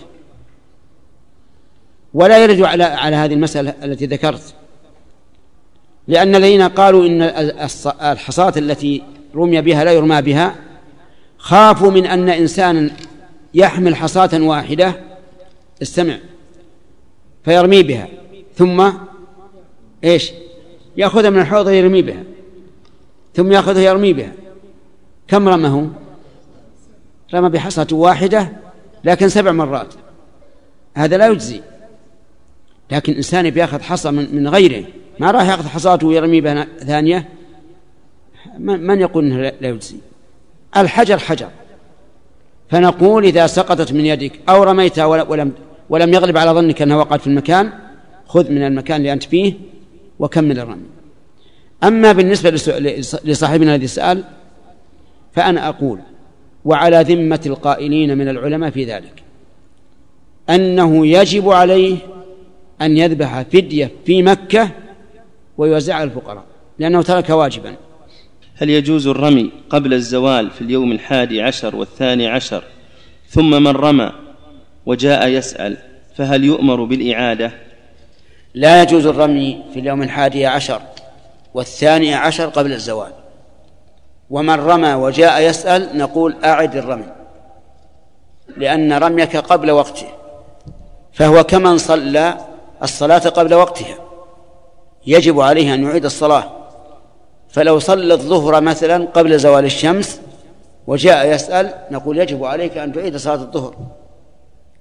ولا يرد على على هذه المسألة التي ذكرت، لأن الذين قالوا إن الحصاة التي رمي بها لا يرمى بها خافوا من أن إنسانا يحمل حصاة واحدة استمع فيرمي بها ثم إيش يأخذها من الحوض يرمي بها ثم يأخذها يرمي بها. كم رمه؟ رمى بحصاة واحدة لكن سبع مرات، هذا لا يجزي. لكن إنسان بيأخذ حصى من, من غيره، ما راح يأخذ حصاته ويرمي بها ثانية، من يقول إنه لا يجزي؟ الحجر حجر. فنقول إذا سقطت من يدك أو رميتها ولم, ولم يغلب على ظنك أنها وقعت في المكان، خذ من المكان اللي أنت فيه وكمل الرمي. أما بالنسبة لصاحبنا الذي سأل، فأنا أقول وعلى ذمة القائلين من العلماء في ذلك أنه يجب عليه أن يذبح فدية في مكة ويوزعها الفقراء، لأنه ترك واجبا. هل يجوز الرمي قبل الزوال في اليوم الحادي عشر والثاني عشر، ثم من رمى وجاء يسأل فهل يؤمر بالإعادة؟ لا يجوز الرمي في اليوم الحادي عشر والثاني عشر قبل الزوال، ومن رمى وجاء يسأل نقول أعد الرمي، لأن رميك قبل وقته، فهو كمن صلى الصلاة قبل وقتها يجب عليه أن يعيد الصلاة. فلو صلى الظهر مثلا قبل زوال الشمس وجاء يسأل نقول يجب عليك أن تعيد صلاة الظهر،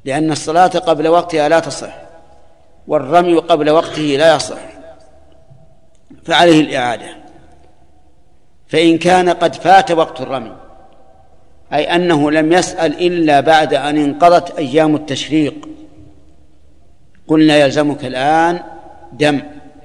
لأن الصلاة قبل وقتها لا تصح، والرمي قبل وقته لا يصح، فعليه الإعادة. فإن كان قد فات وقت الرمي، أي أنه لم يسأل إلا بعد أن انقضت أيام التشريق، قلنا يلزمك الآن دم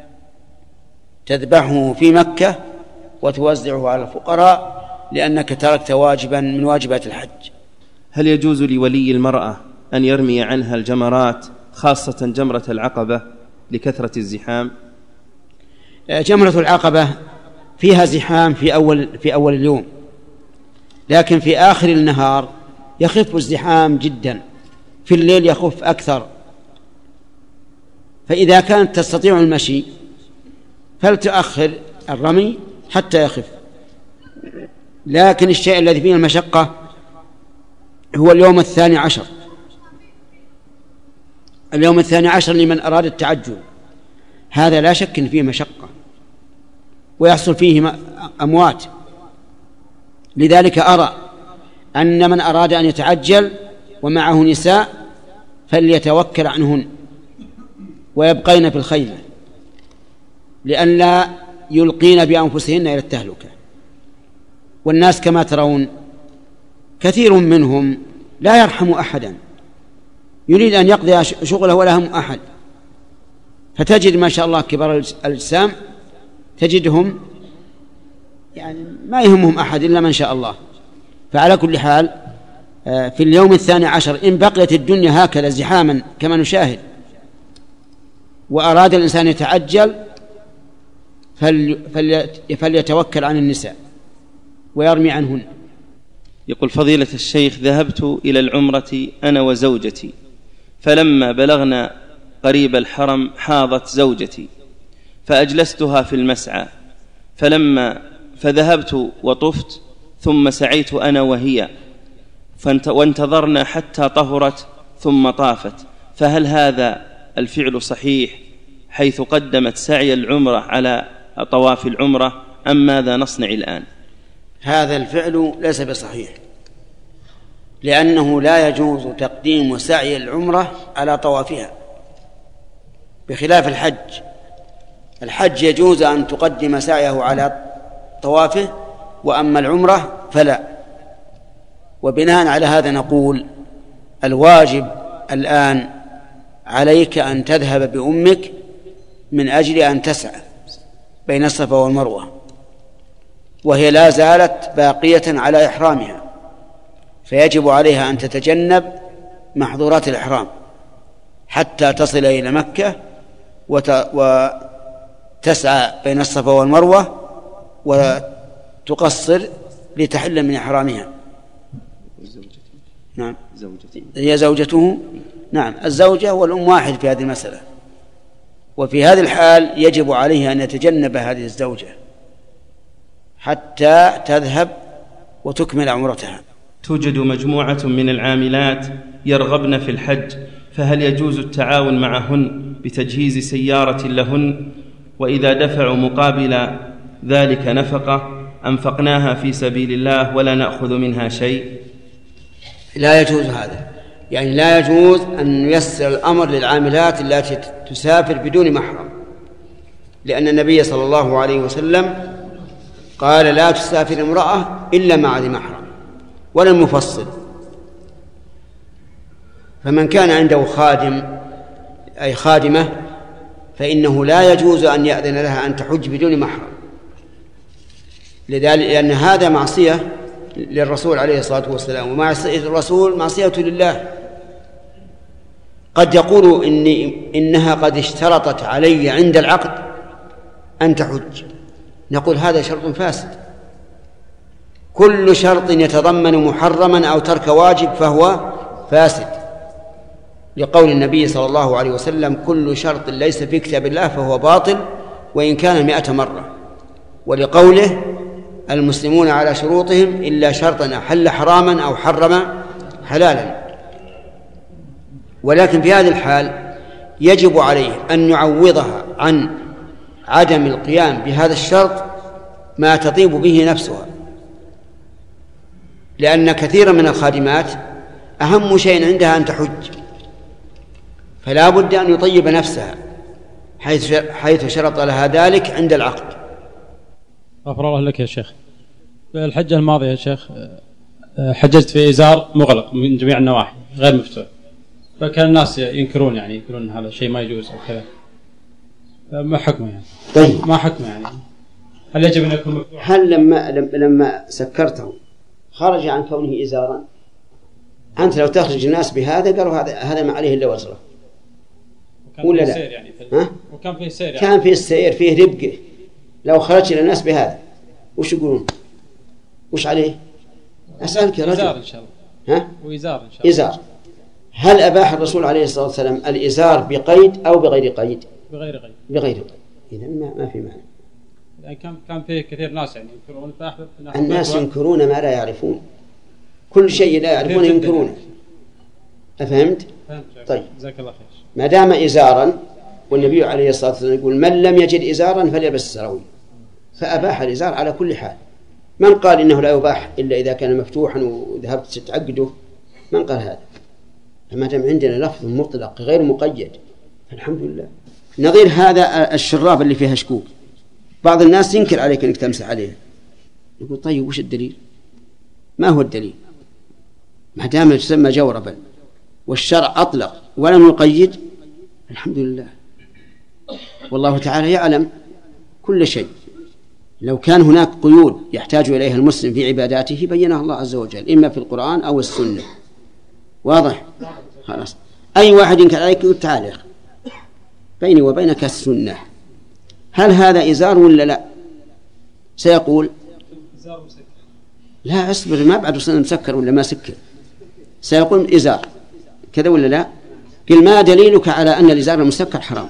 تذبحه في مكة وتوزعه على الفقراء، لأنك تركت واجبا من واجبات الحج. هل يجوز لولي المرأة أن يرمي عنها الجمرات، خاصة جمرة العقبة، لكثرة الزحام؟ جمرة العقبة فيها زحام في أول, في أول اليوم، لكن في آخر النهار يخف الزحام جدا، في الليل يخف أكثر. فإذا كانت تستطيع المشي فلتؤخر الرمي حتى يخف. لكن الشيء الذي فيه المشقة هو اليوم الثاني عشر، اليوم الثاني عشر لمن أراد التعجل، هذا لا شك إن فيه مشقة ويحصل فيه أموات. لذلك أرى أن من أراد أن يتعجل ومعه نساء فليتوكل عنهن ويبقين في الخيمة، لئلا يلقين بأنفسهن إلى التهلكة. والناس كما ترون كثير منهم لا يرحم أحدا، يريد أن يقضي شغله ولا هم أحد، فتجد ما شاء الله كبار الأجسام تجدهم يعني ما يهمهم أحد إلا من شاء الله. فعلى كل حال في اليوم الثاني عشر إن بقيت الدنيا هكذا زحاما كما نشاهد وأراد الإنسان يتعجل فليتوكل عن النساء ويرمي عنهن. يقول فضيلة الشيخ: ذهبت إلى العمرة أنا وزوجتي، فلما بلغنا قريب الحرم حاضت زوجتي فأجلستها في المسعى، فلما فذهبت وطفت ثم سعيت أنا وهي وانتظرنا حتى طهرت ثم طافت، فهل هذا الفعل صحيح حيث قدمت سعي العمرة على طواف العمرة، أم ماذا نصنع الآن؟ هذا الفعل ليس بصحيح، لأنه لا يجوز تقديم سعي العمرة على طوافها، بخلاف الحج. الحج يجوز أن تقدم سعيه على طوافه، وأما العمرة فلا. وبناء على هذا نقول الواجب الآن عليك أن تذهب بأمك من أجل أن تسعى بين الصفا والمروة، وهي لا زالت باقية على إحرامها، فيجب عليها أن تتجنب محظورات الإحرام حتى تصل إلى مكة وتسعى بين الصفا والمروة وتقصر لتحل من إحرامها. نعم، هي زوجته. نعم، الزوجة والأم واحد في هذه المسألة، وفي هذه الحال يجب عليه أن يتجنب هذه الزوجة حتى تذهب وتكمل عمرتها. توجد مجموعة من العاملات يرغبن في الحج، فهل يجوز التعاون معهن بتجهيز سيارة لهن، وإذا دفعوا مقابل ذلك نفقة أنفقناها في سبيل الله ولا نأخذ منها شيء؟ لا يجوز هذا، يعني لا يجوز أن ييسر الأمر للعاملات التي تسافر بدون محرم، لأن النبي صلى الله عليه وسلم قال لا تسافر امرأة إلا مع ذي محرم، ولم يفصل. فمن كان عنده خادم أي خادمة فإنه لا يجوز أن يأذن لها أن تحج بدون محرم، لذلك لأن هذا معصية للرسول عليه الصلاة والسلام، ومعصية الرسول معصية لله. قد يقول إني إنها قد اشترطت علي عند العقد أن تحج، نقول هذا شرط فاسد. كل شرط يتضمن محرما أو ترك واجب فهو فاسد، لقول النبي صلى الله عليه وسلم كل شرط ليس في كتاب الله فهو باطل وإن كان مئة مرة، ولقوله المسلمون على شروطهم إلا شرطا أحل حراما أو حرم حلالا. ولكن في هذه الحال يجب عليه أن يعوضها عن عدم القيام بهذا الشرط ما تطيب به نفسها، لأن كثيرا من الخادمات أهم شيء عندها أن تحج، فلا بد أن يطيب نفسها حيث حيث شرط لها ذلك عند العقد. غفر الله لك يا شيخ. الحجة الماضية يا شيخ حججت في إزار مغلق من جميع النواحي غير مفتوح، فكان الناس ينكرون يعني يقولون هذا شيء ما يجوز أو كذا، ما حكمه يعني؟ طيب ما حكمه يعني؟ هل يجب أن يكون مفتوح؟ هل لما لما سكرته خرج عن كونه إزارا؟ أنت لو تخرج الناس بهذا قالوا هذا هذا ما عليه إلا وزره ولا لا؟ يعني ها؟ وكان فيه سير يعني. كان فيه السير فيه ربقه. لو خرج إلى الناس بهذا وش يقولون؟ وش عليه؟ أسألك يا رجل. إزار إن شاء الله. ها؟ وإزار إن شاء الله. إزار. هل أباح الرسول عليه الصلاة والسلام الإزار بقيد أو بغير قيد؟ بغير قيد. بغير قيد. إذا ما ما في معنى. يعني كان كان فيه كثير ناس يعني ينكرون فأحببت. الناس ينكرون ما لا يعرفون. كل شيء لا يعرفون ينكرونه. أفهمت؟ فهمت. طيب. جزاك الله خير. ما دام إزارا، والنبي عليه الصلاة والسلام يقول من لم يجد إزارا فليلبس السراويل، فأباح الإزار على كل حال. من قال إنه لا يباح إلا إذا كان مفتوحا وذهبت تتعقده؟ من قال هذا؟ فما دام عندنا لفظ مطلق غير مقيد فالحمد لله. نظير هذا الشراب اللي فيها شكوك، بعض الناس ينكر عليك أنك تمسح عليه، يقول طيب وش الدليل؟ ما هو الدليل؟ ما دام تسمى جوربا والشرع أطلق ولم يقيد الحمد لله. والله تعالى يعلم كل شيء. لو كان هناك قيود يحتاج إليها المسلم في عباداته بينها الله عز وجل إما في القرآن أو السنة. واضح؟ خلاص. أي واحد ينكر عليك يقول تعال يا أخي بيني وبينك السنة، هل هذا إزار ولا لا؟ سيقول لا أصبر ما بعد وصلنا مسكر ولا ما سكر، سيقول إزار كذا ولا لا؟ قل ما دليلك على أن الإزار المسكر حرام؟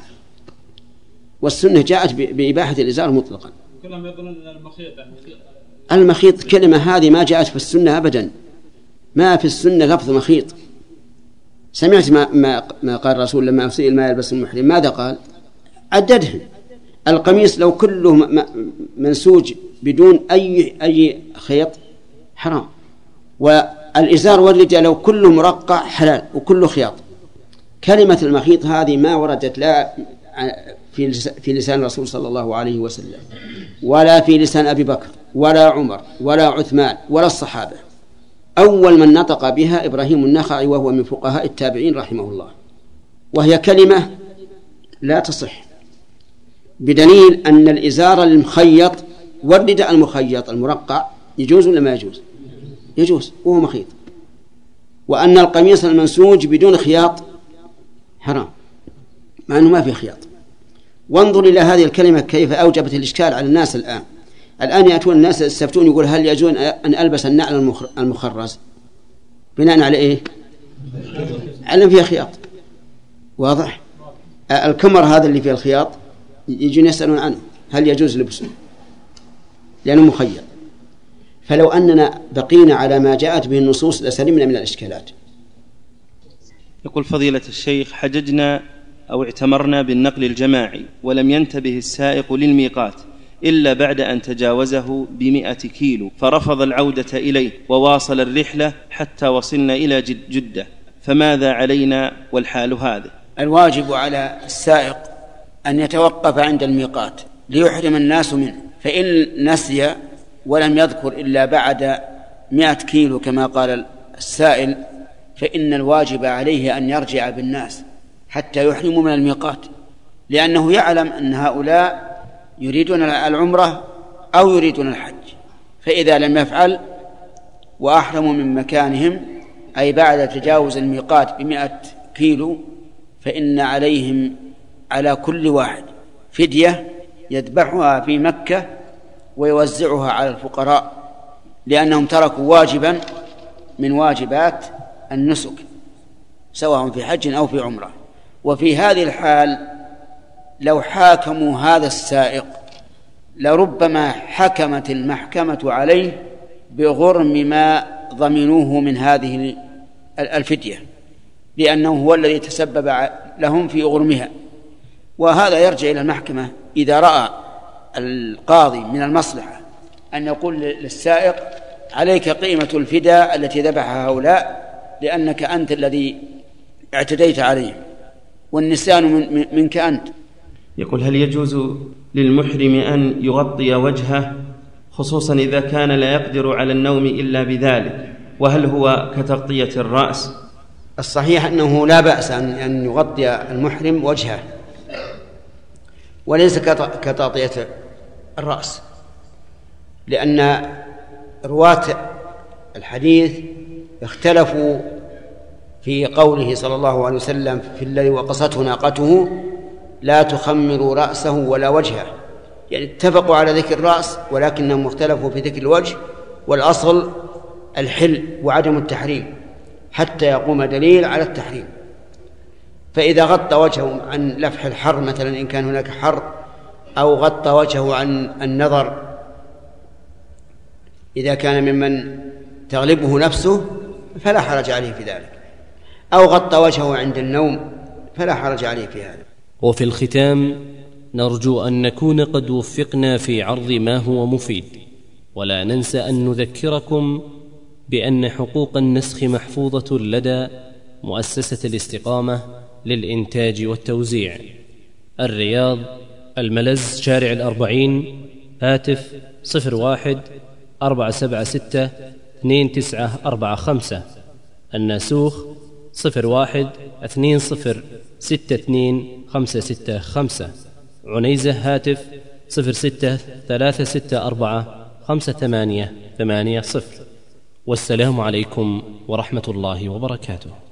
والسنة جاءت بإباحة الإزار مطلقا. كلهم يظنون المخيط. المخيط كلمة هذه ما جاءت في السنة أبدا، ما في السنة لفظ مخيط. سمعت ما, ما, ما قال الرسول لما سئل ما يلبس المحرم ماذا قال؟ عددهن. القميص لو كله منسوج بدون أي أي خيط حرام، والإزار والرداء لو كله مرقع حلال وكله خياط. كلمة المخيط هذه ما وردت لا في في لسان الرسول صلى الله عليه وسلم ولا في لسان أبي بكر ولا عمر ولا عثمان ولا الصحابة. أول من نطق بها إبراهيم النخعي وهو من فقهاء التابعين رحمه الله، وهي كلمة لا تصح، بدليل أن الإزار المخيط والرداء المخيط المرقع يجوز ولا ما يجوز؟ يجوز وهو مخيط. وأن القميص المنسوج بدون خياط حرام مع أنه ما في خياط. وانظر إلى هذه الكلمة كيف أوجبت الإشكال على الناس الآن. الآن يأتون الناس يستفتون يقول هل يجوز أن ألبس النعل المخرز بناء على إيه؟ علم فيها خياط. واضح؟ الكمر هذا اللي فيه الخياط يجون يسألون عنه هل يجوز لبسه لأنه مخيط. فلو أننا بقينا على ما جاءت به النصوص لسلمنا من الإشكالات. يقول فضيلة الشيخ حججنا أو اعتمرنا بالنقل الجماعي ولم ينتبه السائق للميقات إلا بعد أن تجاوزه بمئة كيلو، فرفض العودة إليه وواصل الرحلة حتى وصلنا إلى جدة، فماذا علينا والحال هذا؟ الواجب على السائق أن يتوقف عند الميقات ليحرم الناس منه، فإن نسي ولم يذكر إلا بعد مئة كيلو كما قال السائل فإن الواجب عليه أن يرجع بالناس حتى يحرموا من الميقات، لأنه يعلم أن هؤلاء يريدون العمرة أو يريدون الحج، فإذا لم يفعل وأحرموا من مكانهم أي بعد تجاوز الميقات بمئة كيلو فإن عليهم على كل واحد فدية يذبحها في مكة ويوزعها على الفقراء، لأنهم تركوا واجبا من واجبات النسك سواء في حج أو في عمرة. وفي هذه الحال لو حاكموا هذا السائق لربما حكمت المحكمة عليه بغرم ما ضمنوه من هذه الفدية، لأنه هو الذي تسبب لهم في غرمها. وهذا يرجع إلى المحكمة إذا رأى القاضي من المصلحة أن يقول للسائق عليك قيمة الفداء التي ذبحها هؤلاء لأنك أنت الذي اعتديت عليهم. والنسيان من منك أنت. يقول: هل يجوز للمحرم أن يغطي وجهه خصوصا إذا كان لا يقدر على النوم إلا بذلك، وهل هو كتغطية الرأس؟ الصحيح أنه لا بأس أن يغطي المحرم وجهه، وليس كتغطية الرأس، لأن رواة الحديث اختلفوا في قوله صلى الله عليه وسلم في الذي وقصته ناقته لا تخمر رأسه ولا وجهه، يعني اتفقوا على ذكر الرأس ولكنهم اختلفوا في ذكر الوجه، والأصل الحل وعدم التحريم حتى يقوم دليل على التحريم. فإذا غطى وجهه عن لفح الحر مثلا إن كان هناك حر، أو غطى وجهه عن النظر إذا كان ممن تغلبه نفسه فلا حرج عليه في ذلك، أو غطى وجهه عند النوم فلا حرج عليه في هذا. وفي الختام نرجو أن نكون قد وفقنا في عرض ما هو مفيد، ولا ننسى أن نذكركم بأن حقوق النسخ محفوظة لدى مؤسسة الاستقامة للإنتاج والتوزيع، الرياض، الملز، شارع الأربعين، هاتف صفر واحد أربعة سبعة ستة اثنين تسعة أربعة خمسة، الناسوخ صفر واحد اثنين صفر ستة اثنين خمسة ستة خمسة، عنيزة، هاتف صفر ستة ثلاثة ستة أربعة خمسة ثمانية ثمانية صفر. والسلام عليكم ورحمة الله وبركاته.